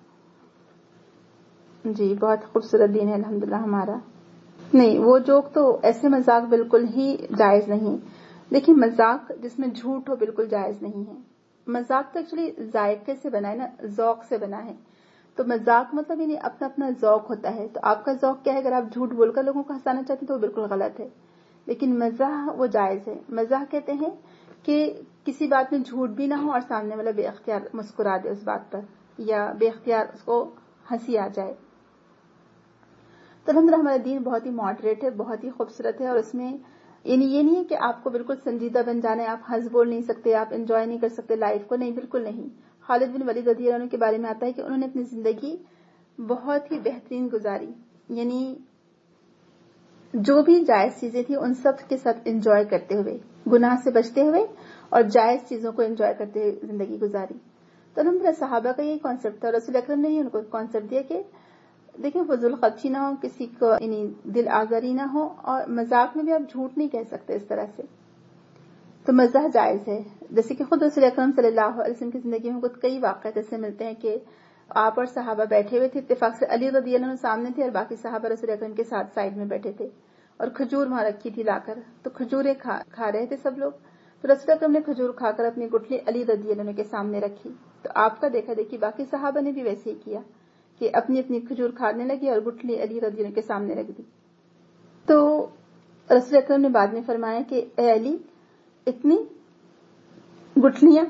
جی بہت خوبصورت دین ہے الحمدللہ ہمارا. نہیں، وہ جوک تو ایسے مذاق بالکل ہی جائز نہیں. دیکھیں مذاق جس میں جھوٹ ہو بالکل جائز نہیں ہے. مذاق تو ایکچولی ذائقے سے بنا ہے نا، ذوق سے بنا ہے. تو مذاق مطلب یعنی اپنا اپنا ذوق ہوتا ہے. تو آپ کا ذوق کیا ہے؟ اگر آپ جھوٹ بول کر لوگوں کو ہنسانا چاہتے ہیں تو وہ بالکل غلط ہے. لیکن مزاح وہ جائز ہے. مزاح کہتے ہیں کہ کسی بات میں جھوٹ بھی نہ ہو اور سامنے والا بے اختیار مسکرا دے اس بات پر، یا بے اختیار اس کو ہنسی آ جائے. تو الحمدللہ ہمارا دین بہت ہی ماڈریٹ ہے، بہت ہی خوبصورت ہے. اور اس میں یعنی یہ نہیں ہے کہ آپ کو بالکل سنجیدہ بن جانا ہے، آپ ہنس بول نہیں سکتے، آپ انجوائے نہیں کر سکتے لائف کو. نہیں، بالکل نہیں. خالد بن ولید رضی اللہ عنہ کے بارے میں آتا ہے کہ انہوں نے اپنی زندگی بہت ہی بہترین گزاری. یعنی جو بھی جائز چیزیں تھیں ان سب کے ساتھ انجوائے کرتے ہوئے، گناہ سے بچتے ہوئے اور جائز چیزوں کو انجوائے کرتے ہوئے زندگی گزاری. تو الحمدللہ صحابہ کا یہی کانسیپٹ تھا. رسول اکرم نے ہی ان کو کانسیپٹ دیا کہ دیکھیں فضول خرچی نہ ہو، کسی کو یعنی دل آزاری نہ ہو، اور مذاق میں بھی آپ جھوٹ نہیں کہہ سکتے اس طرح سے. تو مزاح جائز ہے. جیسے کہ خود رسول اکرم صلی اللہ علیہ وسلم کی زندگی میں خود کئی واقعات ایسے ملتے ہیں کہ آپ اور صحابہ بیٹھے ہوئے تھے، اتفاق سے علی رضی اللہ عنہ سامنے تھے اور باقی صحابہ رسول اکرم کے ساتھ سائڈ میں بیٹھے تھے، اور کھجور وہاں رکھی تھی لا کر. تو کھجوریں کھا, کھا رہے تھے سب لوگ. تو رسول اکرم نے کھجور کھا کر اپنی گٹھلی علی رضی اللہ عنہ کے سامنے رکھی. تو آپ کا دیکھا دیکھی باقی صحابہ نے بھی ویسے ہی کیا کہ اپنی اپنی کھجور کھانے لگی اور گٹھلی علی رضی اللہ کے سامنے رکھ دی. تو رسول اکرم نے بعد میں فرمایا کہ اے علی، اتنی گٹھلیاں؟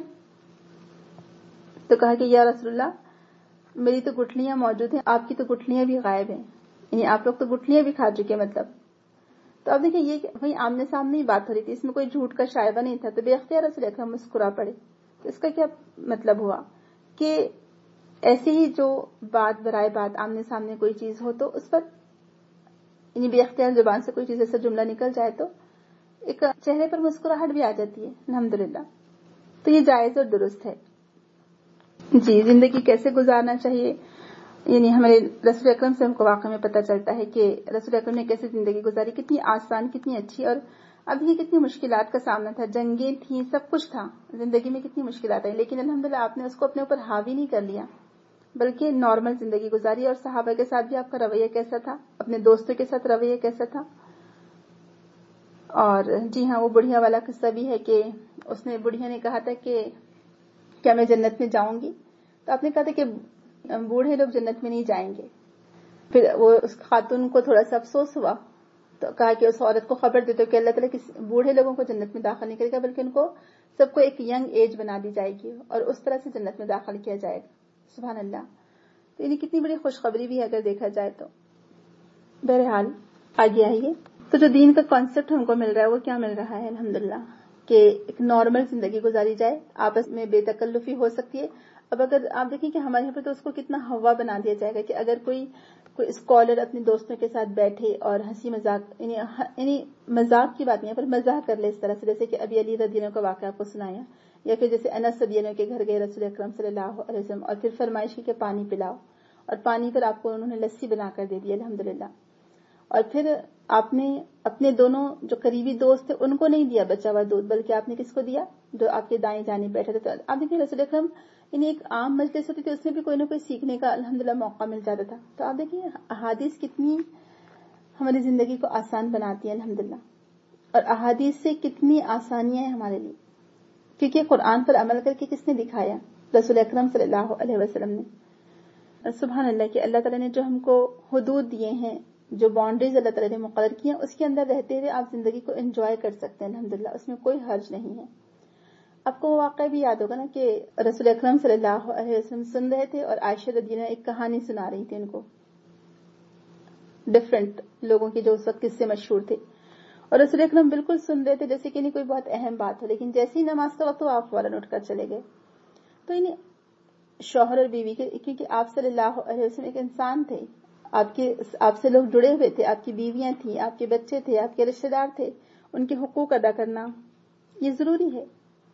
تو کہا کہ یا رسول اللہ، میری تو گٹھلیاں موجود ہیں، آپ کی تو گٹھلیاں بھی غائب ہیں. یعنی آپ لوگ تو گٹھلیاں بھی کھا چکے مطلب. تو اب دیکھیں یہ وہی آمنے سامنے ہی بات ہو رہی تھی، اس میں کوئی جھوٹ کا شائبہ نہیں تھا. تو بے اختیار رسول اکرم مسکرا پڑے. تو اس کا کیا مطلب ہوا کہ ایسے ہی جو بات برائے بات آمنے سامنے کوئی چیز ہو تو اس پر یعنی بے اختیار زبان سے کوئی چیز ایسا جملہ نکل جائے تو ایک چہرے پر مسکراہٹ بھی آ جاتی ہے الحمدللہ. تو یہ جائز اور درست ہے. جی، زندگی کیسے گزارنا چاہیے، یعنی ہمارے رسول اکرم سے ہم کو واقعہ میں پتہ چلتا ہے کہ رسول اکرم نے کیسے زندگی گزاری، کتنی آسان، کتنی اچھی. اور اب یہ کتنی مشکلات کا سامنا تھا، جنگیں تھیں، سب کچھ تھا، زندگی میں کتنی مشکلات آئی، لیکن الحمدللہ آپ نے اس کو اپنے اوپر حاوی نہیں کر لیا بلکہ نارمل زندگی گزاری. اور صحابہ کے ساتھ بھی آپ کا رویہ کیسا تھا، اپنے دوستوں کے ساتھ رویہ کیسا تھا. اور جی ہاں، وہ بڑھیا والا قصہ بھی ہے کہ اس نے بڑھیا نے کہا تھا کہ کیا میں جنت میں جاؤں گی؟ تو آپ نے کہا تھا کہ بوڑھے لوگ جنت میں نہیں جائیں گے. پھر وہ اس خاتون کو تھوڑا سا افسوس ہوا تو کہا کہ اس عورت کو خبر دے دو کہ اللہ تعالیٰ کس بوڑھے لوگوں کو جنت میں داخل نہیں کرے گا بلکہ ان کو سب کو ایک ینگ ایج بنا دی جائے گی اور اس طرح سے جنت میں داخل کیا جائے گا. سبحان اللہ. تو یعنی کتنی بڑی خوشخبری بھی ہے اگر دیکھا جائے تو. بہرحال آگے آئیے. تو جو دین کا کانسیپٹ ہم کو مل رہا ہے وہ کیا مل رہا ہے الحمدللہ، کہ ایک نارمل زندگی گزاری جائے، آپس میں بے تکلفی ہو سکتی ہے. اب اگر آپ دیکھیں کہ ہمارے یہاں پہ تو اس کو کتنا ہوا بنا دیا جائے گا کہ اگر کوئی کوئی اسکالر اپنے دوستوں کے ساتھ بیٹھے اور ہنسی مذاق یعنی یعنی مذاق کی بات نہیں ہے پر مزاح کر لے اس طرح سے، جیسے کہ ابی علی رضی اللہ عنہ کا واقعہ آپ کو سنایا، یا پھر جیسے انس رضی اللہ عنہ کے گھر گئے رسول اکرم صلی اللہ علیہ وسلم اور پھر فرمائش کی کہ پانی پلاؤ، اور پانی پر آپ کو انہوں نے لسی بنا کر دے دی الحمدللہ، اور پھر آپ نے اپنے دونوں جو قریبی دوست تھے ان کو نہیں دیا بچا ہوا دودھ، بلکہ آپ نے کس کو دیا؟ جو آپ کے دائیں جانب بیٹھے تھے۔ تو آپ دیکھیں رسول اکرم یعنی ایک عام مجلس ہوتی تھی، اس میں بھی کوئی نہ کوئی سیکھنے کا الحمدللہ موقع مل جاتا تھا۔ تو آپ دیکھیں احادیث کتنی ہماری زندگی کو آسان بناتی ہیں الحمدللہ، اور احادیث سے کتنی آسانیاں ہیں ہمارے لیے، کیونکہ قرآن پر عمل کر کے کس نے دکھایا؟ رسول اکرم صلی اللہ علیہ وسلم نے۔ سبحان اللہ کہ اللہ تعالیٰ نے جو ہم کو حدود دیے ہیں، جو باؤنڈریز اللہ تعالیٰ نے مقرر کی ہیں، اس کے اندر رہتے ہوئے آپ زندگی کو انجوائے کر سکتے ہیں الحمدللہ، اس میں کوئی حرج نہیں ہے۔ آپ کو وہ واقعہ بھی یاد ہوگا نا کہ رسول اکرم صلی اللہ علیہ وسلم سن رہے تھے اور عائشہ رضی اللہ عنہا ایک کہانی سنا رہی تھی ان کو، ڈفرینٹ لوگوں کی جو اس وقت قصے مشہور تھے، اور رسول اکرم بالکل سن رہے تھے جیسے کہ نہیں کوئی بہت اہم بات ہو، لیکن جیسے ہی نماز کا وقت ہو آپ فوراً اٹھ کر چلے گئے۔ تو انہیں شوہر اور بیوی کے، کیونکہ آپ صلی اللہ علیہ وسلم ایک انسان تھے، آپ کے آپ سے لوگ جڑے ہوئے تھے، آپ کی بیویاں تھیں، آپ کے بچے تھے، آپ کے رشتہ دار تھے، ان کے حقوق ادا کرنا یہ ضروری ہے۔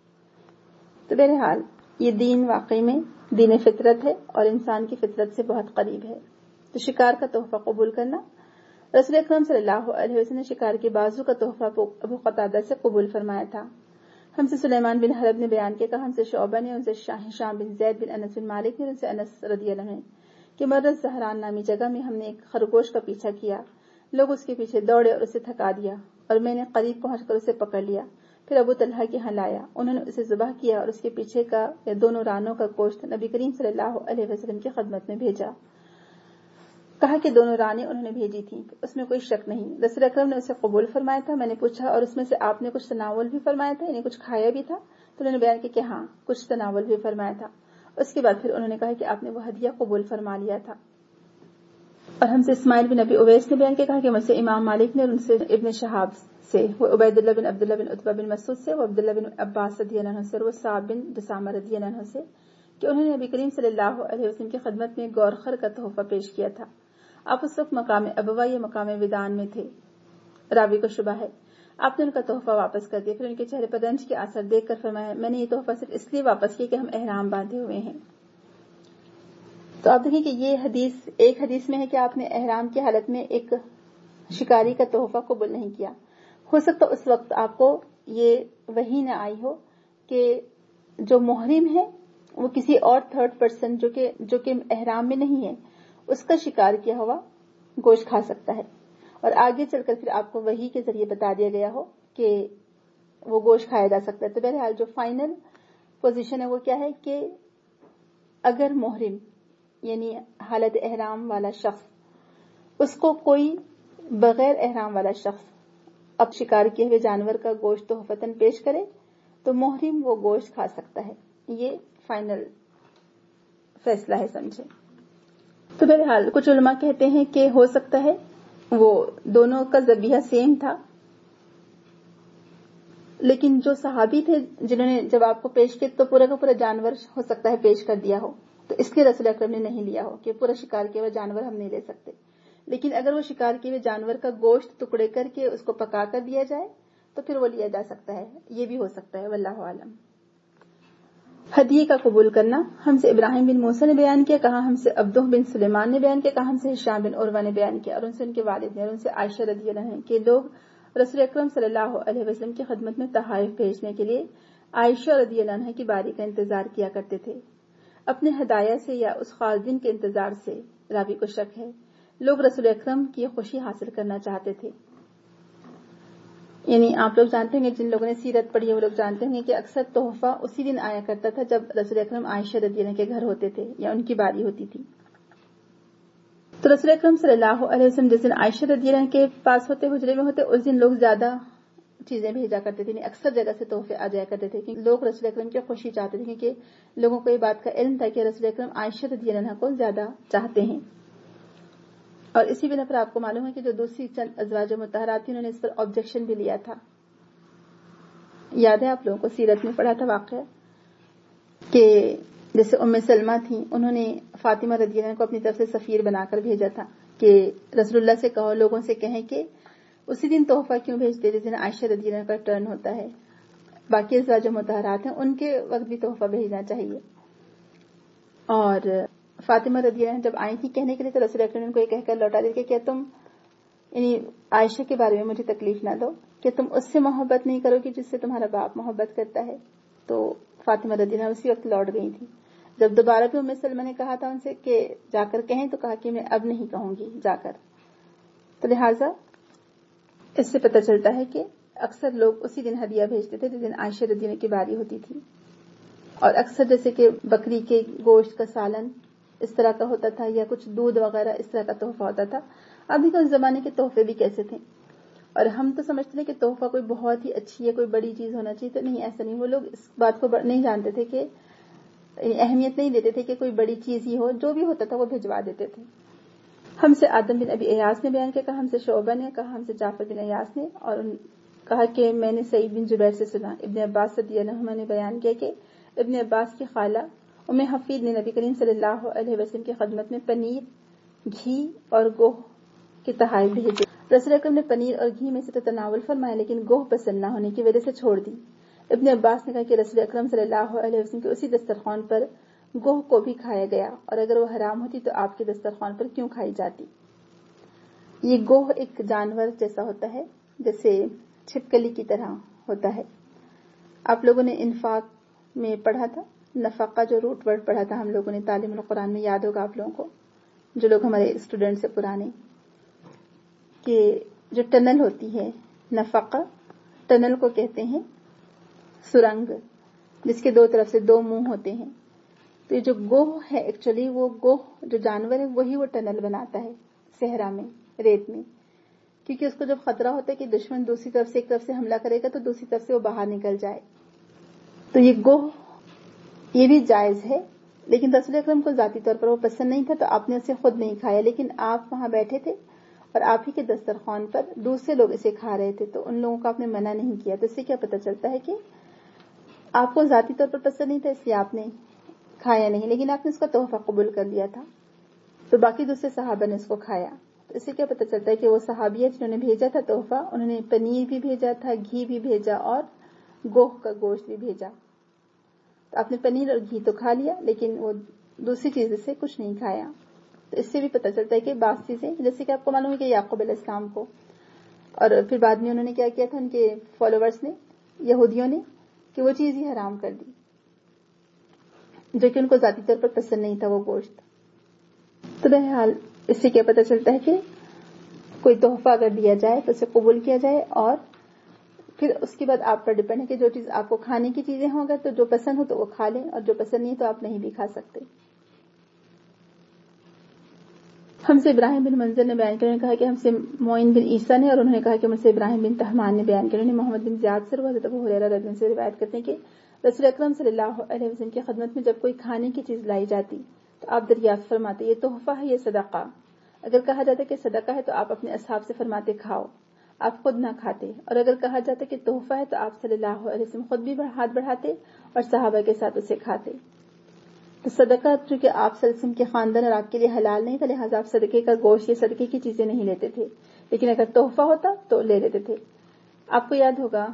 تو بہرحال یہ دین واقعی میں دین فطرت ہے اور انسان کی فطرت سے بہت قریب ہے۔ تو شکار کا تحفہ قبول کرنا، رسول اکرم صلی اللہ علیہ وسلم نے شکار کے بازو کا تحفہ ابو قتادہ سے قبول فرمایا تھا۔ ہم سے سلیمان بن حرب نے بیان کیا، کہا ہم سے شعبہ نے، ان سے ہشام بن زید بن انس بن مالک نے، ان سے انس رضی اللہ عنہ کہ مرز زہران نامی جگہ میں ہم نے ایک خرگوش کا پیچھا کیا، لوگ اس کے پیچھے دوڑے اور اسے تھکا دیا، اور میں نے قریب پہنچ کر اسے پکڑ لیا، پھر ابو طلحہ کے ہاں لایا، انہوں نے اسے ذبح کیا اور اس کے پیچھے کا یا دونوں رانوں کا گوشت نبی کریم صلی اللہ علیہ وسلم کی خدمت میں بھیجا۔ کہا کہ دونوں رانیں انہوں نے بھیجی تھیں، اس میں کوئی شک نہیں۔ رسول اکرم نے اسے قبول فرمایا تھا۔ میں نے پوچھا اور اس میں سے آپ نے کچھ تناول بھی فرمایا تھا، یعنی کچھ کھایا بھی تھا؟ تو انہوں نے بیان کیا کہ ہاں کچھ تناول بھی فرمایا تھا۔ اس کے بعد پھر انہوں نے کہا کہ آپ نے وہ ہدیہ قبول فرما لیا تھا۔ اور ہم سے اسماعیل بن ابی اویس نے بیان کیا، کہا کہ مجھ سے امام مالک نے، اور ان سے ابن شہاب سے، وہ عبید اللہ بن عبداللہ بن عتبہ بن مسعود سے، وہ عبداللہ بن عباس رضی اللہ عنہ سے، وہ صعب بن جسامہ رضی اللہ عنہ سے کہ انہوں نے نبی کریم صلی اللہ علیہ وسلم کی خدمت میں گورخر کا تحفہ پیش کیا تھا۔ آپ اس وقت مقام ابوا یا مقام ودان میں تھے، راوی کو شبہ ہے۔ آپ نے ان کا تحفہ واپس کر دیا، پھر ان کے چہرے پر رنج کے اثر دیکھ کر فرمایا میں نے یہ تحفہ صرف اس لیے واپس کیا کہ ہم احرام باندھے ہوئے ہیں۔ تو آپ دیکھیں کہ یہ حدیث ایک حدیث میں ہے کہ آپ نے احرام کی حالت میں ایک شکاری کا تحفہ قبول نہیں کیا۔ ہو سکتا اس وقت آپ کو یہ وحی نہ آئی ہو کہ جو محرم ہے وہ کسی اور تھرڈ پرسن جو کہ جو کہ احرام میں نہیں ہے اس کا شکار کیا ہوا گوشت کھا سکتا ہے، اور آگے چل کر پھر آپ کو وحی کے ذریعے بتا دیا گیا ہو کہ وہ گوشت کھایا جا سکتا ہے۔ تو بہرحال جو فائنل پوزیشن ہے وہ کیا ہے کہ اگر محرم یعنی حالت احرام والا شخص اس کو کوئی بغیر احرام والا شخص اب شکار کیے ہوئے جانور کا گوشت تحفتاً پیش کرے تو محرم وہ گوشت کھا سکتا ہے۔ یہ فائنل فیصلہ ہے، سمجھے۔ تو بہرحال کچھ علماء کہتے ہیں کہ ہو سکتا ہے وہ دونوں کا ذبیحہ سیم تھا، لیکن جو صحابی تھے جنہوں نے جب آپ کو پیش کیا تو پورا کا پورا جانور ہو سکتا ہے پیش کر دیا ہو، تو اس لیے رسول اکرم نے نہیں لیا ہو کہ پورا شکار کیا ہوا جانور ہم نہیں لے سکتے، لیکن اگر وہ شکار کیے ہوئے جانور کا گوشت ٹکڑے کر کے اس کو پکا کر دیا جائے تو پھر وہ لیا جا سکتا ہے، یہ بھی ہو سکتا ہے، واللہ اعلم۔ ہدیے کا قبول کرنا، ہم سے ابراہیم بن موسیٰ نے بیان کیا، کہا ہم سے عبدہ بن سلیمان نے بیان کیا، کہا ہم سے ہشام بن عروہ نے بیان کیا، اور ان سے ان کے والد نے، اور ان سے عائشہ رضی اللہ عنہا کہ لوگ رسول اکرم صلی اللہ علیہ وسلم کی خدمت میں تحائف بھیجنے کے لیے عائشہ رضی اللہ عنہا کی باری کا انتظار کیا کرتے تھے، اپنے ہدایہ سے یا اس خاص دن کے انتظار سے، راوی کو شک ہے، لوگ رسول اکرم کی خوشی حاصل کرنا چاہتے تھے۔ یعنی آپ لوگ جانتے ہیں جن لوگوں نے سیرت پڑھی ہے وہ لوگ جانتے ہیں کہ اکثر تحفہ اسی دن آیا کرتا تھا جب رسول اکرم عائشہ رضی اللہ عنہا کے گھر ہوتے تھے یا ان کی باری ہوتی تھی۔ تو رسول اکرم صلی اللہ علیہ وسلم جس دن عائشہ رضی اللہ عنہا کے پاس ہوتے، حجرے میں ہوتے، اس دن لوگ زیادہ چیزیں بھیجا کرتے تھے، یعنی اکثر جگہ سے تحفے آ جایا کرتے تھے کہ لوگ رسول اکرم کی خوشی چاہتے تھے، کیونکہ لوگوں کو یہ بات کا علم تھا کہ رسول اکرم عائشہ رضی اللہ عنہا کو زیادہ چاہتے ہیں۔ اور اسی بنا پر آپ کو معلوم ہے کہ جو دوسری چند ازواج مطہرات تھی انہوں نے اس پر آبجیکشن بھی لیا تھا۔ یاد ہے آپ لوگوں کو سیرت میں پڑھا تھا واقعہ کہ جیسے ام سلمہ تھیں، انہوں نے فاطمہ رضی اللہ عنہا کو اپنی طرف سے سفیر بنا کر بھیجا تھا کہ رسول اللہ سے کہو، لوگوں سے کہیں کہ اسی دن تحفہ کیوں بھیجتے جس دن عائشہ رضی اللہ عنہا کا ٹرن ہوتا ہے، باقی ازواج مطہرات ہیں ان کے وقت بھی تحفہ بھیجنا چاہیے۔ اور فاطمہ رضی اللہ عنہا جب آئی تھی کہنے کے لیے تو رسول اکرم نے ان کو یہ کہہ کر لوٹا دیا کہ کیا تم یعنی عائشہ کے بارے میں مجھے تکلیف نہ دو، کہ تم اس سے محبت نہیں کرو گی جس سے تمہارا باپ محبت کرتا ہے۔ تو فاطمہ رضی اللہ عنہا اسی وقت لوٹ گئی تھی۔ جب دوبارہ بھی ام سلمہ نے کہا تھا ان سے کہ جا کر کہیں، تو کہا کہ میں اب نہیں کہوں گی جا کر۔ تو لہٰذا اس سے پتہ چلتا ہے کہ اکثر لوگ اسی دن ہدیہ بھیجتے تھے جس دن عائشہ رضی اللہ کی باری ہوتی تھی، اور اکثر جیسے کہ بکری کے گوشت کا سالن اس طرح کا ہوتا تھا یا کچھ دودھ وغیرہ اس طرح کا تحفہ ہوتا تھا۔ اب دیکھو اس زمانے کے تحفے بھی کیسے تھے، اور ہم تو سمجھتے تھے کہ تحفہ کوئی بہت ہی اچھی ہے، کوئی بڑی چیز ہونا چاہیے، تو نہیں، ایسا نہیں۔ وہ لوگ اس بات کو نہیں جانتے تھے کہ اہمیت نہیں دیتے تھے کہ کوئی بڑی چیز ہی ہو، جو بھی ہوتا تھا وہ بھجوا دیتے تھے۔ ہم سے آدم بن ابی ایاس نے بیان کیا، کہا ہم سے شعبہ نے، کہا ہم سے جعفر بن ایاس نے، اور کہا کہ میں نے سعید بن جبیر سے سنا۔ ابن عباس رضی اللہ عنہما نے بیان کیا کہ ابن عباس کی خالہ ام حفید نے نبی کریم صلی اللہ علیہ وسلم کی خدمت میں پنیر، گھی اور گوہ کے تحائف بھیجے۔ رسول اکرم نے پنیر اور گھی میں سے تو تناول فرمایا، لیکن گوہ پسند نہ ہونے کی وجہ سے چھوڑ دی۔ ابن عباس نے کہا کہ رسول اکرم صلی اللہ علیہ وسلم کے اسی دسترخوان پر گوہ کو بھی کھایا گیا، اور اگر وہ حرام ہوتی تو آپ کے دسترخوان پر کیوں کھائی جاتی۔ یہ گوہ ایک جانور جیسا ہوتا ہے، جیسے چھپکلی کی طرح ہوتا ہے۔ آپ لوگوں نے انفاق میں پڑھا تھا، نفقہ جو روٹ ورڈ پڑھا تھا ہم لوگوں نے تعلیم القرآن میں، یاد ہوگا آپ لوگوں کو، جو لوگ ہمارے اسٹوڈنٹ سے پرانے، کہ جو ٹنل ہوتی ہے نفقہ، ٹنل کو کہتے ہیں سرنگ، جس کے دو طرف سے دو منہ ہوتے ہیں۔ تو یہ جو گوہ ہے ایکچولی وہ گوہ جو جانور ہے وہی وہ ٹنل بناتا ہے صحرا میں، ریت میں، کیونکہ اس کو جب خطرہ ہوتا ہے کہ دشمن دوسری طرف سے ایک طرف سے حملہ کرے گا تو دوسری طرف سے وہ باہر نکل جائے، تو یہ گوہ یہ بھی جائز ہے۔ لیکن رسول اکرم کو ذاتی طور پر وہ پسند نہیں تھا تو آپ نے اسے خود نہیں کھایا، لیکن آپ وہاں بیٹھے تھے اور آپ ہی کے دسترخوان پر دوسرے لوگ اسے کھا رہے تھے، تو ان لوگوں کو آپ نے منع نہیں کیا۔ تو اس سے کیا پتہ چلتا ہے کہ آپ کو ذاتی طور پر پسند نہیں تھا اس لیے آپ نے کھایا نہیں، لیکن آپ نے اس کا تحفہ قبول کر لیا تھا، تو باقی دوسرے صحابہ نے اس کو کھایا۔ تو اس سے کیا پتہ چلتا ہے کہ وہ صحابیہ جنہوں نے بھیجا تھا تحفہ، انہوں نے پنیر بھی بھیجا تھا، گھی بھی بھیجا اور گوہ کا گوشت بھی بھیجا۔ تو آپ نے پنیر اور گھی تو کھا لیا، لیکن وہ دوسری چیز سے کچھ نہیں کھایا۔ تو اس سے بھی پتہ چلتا ہے کہ بعض چیزیں، جیسے کہ آپ کو معلوم ہے کہ یعقوب علیہ السلام کو، اور پھر بعد میں انہوں نے کیا کیا تھا، ان کے فالوورز نے، یہودیوں نے، کہ وہ چیز ہی حرام کر دی، جو کہ ان کو ذاتی طور پر پسند نہیں تھا وہ گوشت۔ تو بہرحال اس سے کیا پتہ چلتا ہے کہ کوئی تحفہ اگر دیا جائے تو اسے قبول کیا جائے، اور پھر اس کے بعد آپ پر ڈیپینڈ ہے کہ جو چیز آپ کو کھانے کی چیزیں ہوں اگر تو جو پسند ہو تو وہ کھا لیں، اور جو پسند نہیں تو آپ نہیں بھی کھا سکتے۔ ہم سے ابراہیم بن منظر نے بیان کیا، کہا کہ ہم سے معین بن عیسیٰ نے، اور انہوں نے کہا کہ مجھ سے ابراہیم بن تہمان نے بیان کیا، انہوں نے محمد بن زیاد سے، حضرت ابو ہریرہ رضی اللہ عنہ سے روایت کرتے ہیں کہ رسول اکرم صلی اللہ علیہ وسلم کی خدمت میں جب کوئی کھانے کی چیز لائی جاتی تو آپ دریافت فرماتے، یہ تحفہ ہے یہ صدقہ؟ اگر کہا جاتا کہ صدقہ ہے تو آپ اپنے اصحاب سے فرماتے کھاؤ، آپ خود نہ کھاتے، اور اگر کہا جاتا کہ تحفہ ہے تو آپ صلی اللہ علیہ وسلم خود بھی ہاتھ بڑھاتے اور صحابہ کے ساتھ اسے کھاتے۔ تو صدقہ چونکہ آپ صلی اللہ علیہ وسلم کے خاندان اور آپ کے لیے حلال نہیں تھا، لہٰذا آپ صدقے کا گوشت یا صدقے کی چیزیں نہیں لیتے تھے، لیکن اگر تحفہ ہوتا تو لے لیتے تھے۔ آپ کو یاد ہوگا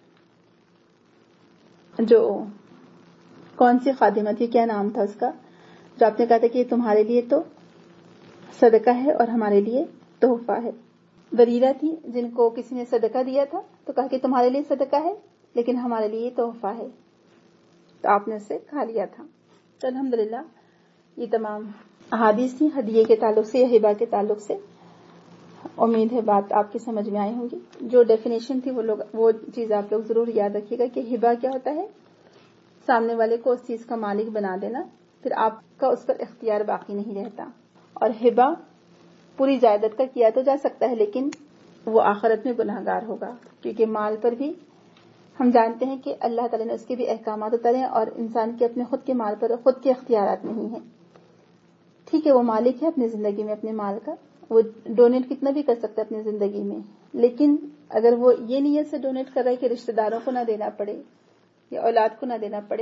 جو کون سی خادمہ تھی، کیا نام تھا اس کا، جو آپ نے کہا تھا کہ یہ تمہارے لیے تو صدقہ ہے اور ہمارے لیے تحفہ ہے۔ بریرہ تھی جن کو کسی نے صدقہ دیا تھا تو کہا کہ تمہارے لیے صدقہ ہے لیکن ہمارے لیے تحفہ ہے، تو آپ نے اسے کھا لیا تھا۔ تو الحمدللہ یہ تمام احادیث تھیں ہدیے کے تعلق سے یا ہبہ کے تعلق سے۔ امید ہے بات آپ کی سمجھ میں آئی ہوں گی۔ جو ڈیفینیشن تھی وہ لوگ وہ چیز آپ لوگ ضرور یاد رکھیے گا کہ ہبہ کیا ہوتا ہے، سامنے والے کو اس چیز کا مالک بنا دینا، پھر آپ کا اس پر اختیار باقی نہیں رہتا۔ اور ہبہ پوری جائیداد کا کیا تو جا سکتا ہے لیکن وہ آخرت میں گناہگار ہوگا، کیونکہ مال پر بھی ہم جانتے ہیں کہ اللہ تعالیٰ نے اس کے بھی احکامات اتارے ہیں، اور انسان کے اپنے خود کے مال پر خود کے اختیارات نہیں ہیں۔ ٹھیک ہے وہ مالک ہے اپنی زندگی میں اپنے مال کا، وہ ڈونیٹ کتنا بھی کر سکتا ہے اپنی زندگی میں، لیکن اگر وہ یہ نیت سے ڈونیٹ کر رہا ہے کہ رشتہ داروں کو نہ دینا پڑے یا اولاد کو نہ دینا پڑے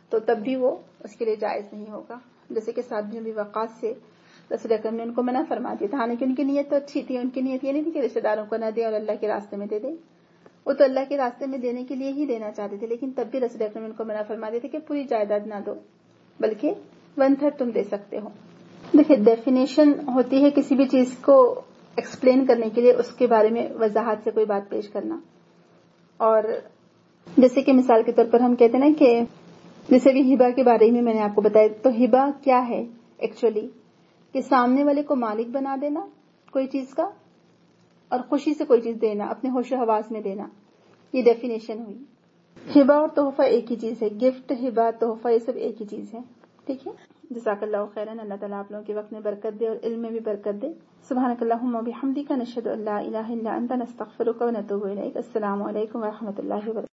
تو تب بھی وہ اس کے لیے جائز نہیں ہوگا. جیسے کہ سعد بن ابی وقاص سے رسول اکرم نے ان کو منع فرما دیا تھا، حالانکہ ان کی نیت تو اچھی تھی. ان کی نیت یہ نہیں تھی کہ رشتے داروں کو نہ دے اور اللہ کے راستے میں دے دے، وہ تو اللہ کے راستے میں دینے کے لیے ہی دینا چاہتے تھے. لیکن تب بھی رسول اکرم نے ان کو منع فرما دیا تھا کہ پوری جائیداد نہ دو، بلکہ ون تھرڈ تم دے سکتے ہو. دیکھیے ڈیفینیشن ہوتی ہے کسی بھی چیز کو ایکسپلین کرنے کے لیے اس کے بارے میں وضاحت سے کوئی بات پیش کرنا. اور جیسے کہ مثال کے طور پر ہم کہتے ہیں نا کہ جیسے کہ ہبہ کے بارے میں میں نے آپ کو بتایا، تو ہبہ کیا ہے ایکچولی، کہ سامنے والے کو مالک بنا دینا کوئی چیز کا اور خوشی سے کوئی چیز دینا، اپنے ہوش و حواس میں دینا. یہ ڈیفینیشن ہوئی. ہبہ اور تحفہ ایک ہی چیز ہے، گفٹ، ہبہ، تحفہ، یہ سب ایک ہی چیز ہے. ٹھیک ہے. جزاک اللہ خیرا. اللہ تعالیٰ آپ لوگوں کے وقت میں برکت دے اور علم میں بھی برکت دے. سبحانک اللہم و بحمدک، نشہد ان لا الہ الا انت، نستغفرک و نتوب الیک. السلام علیکم و رحمۃ اللہ وبرکاتہ.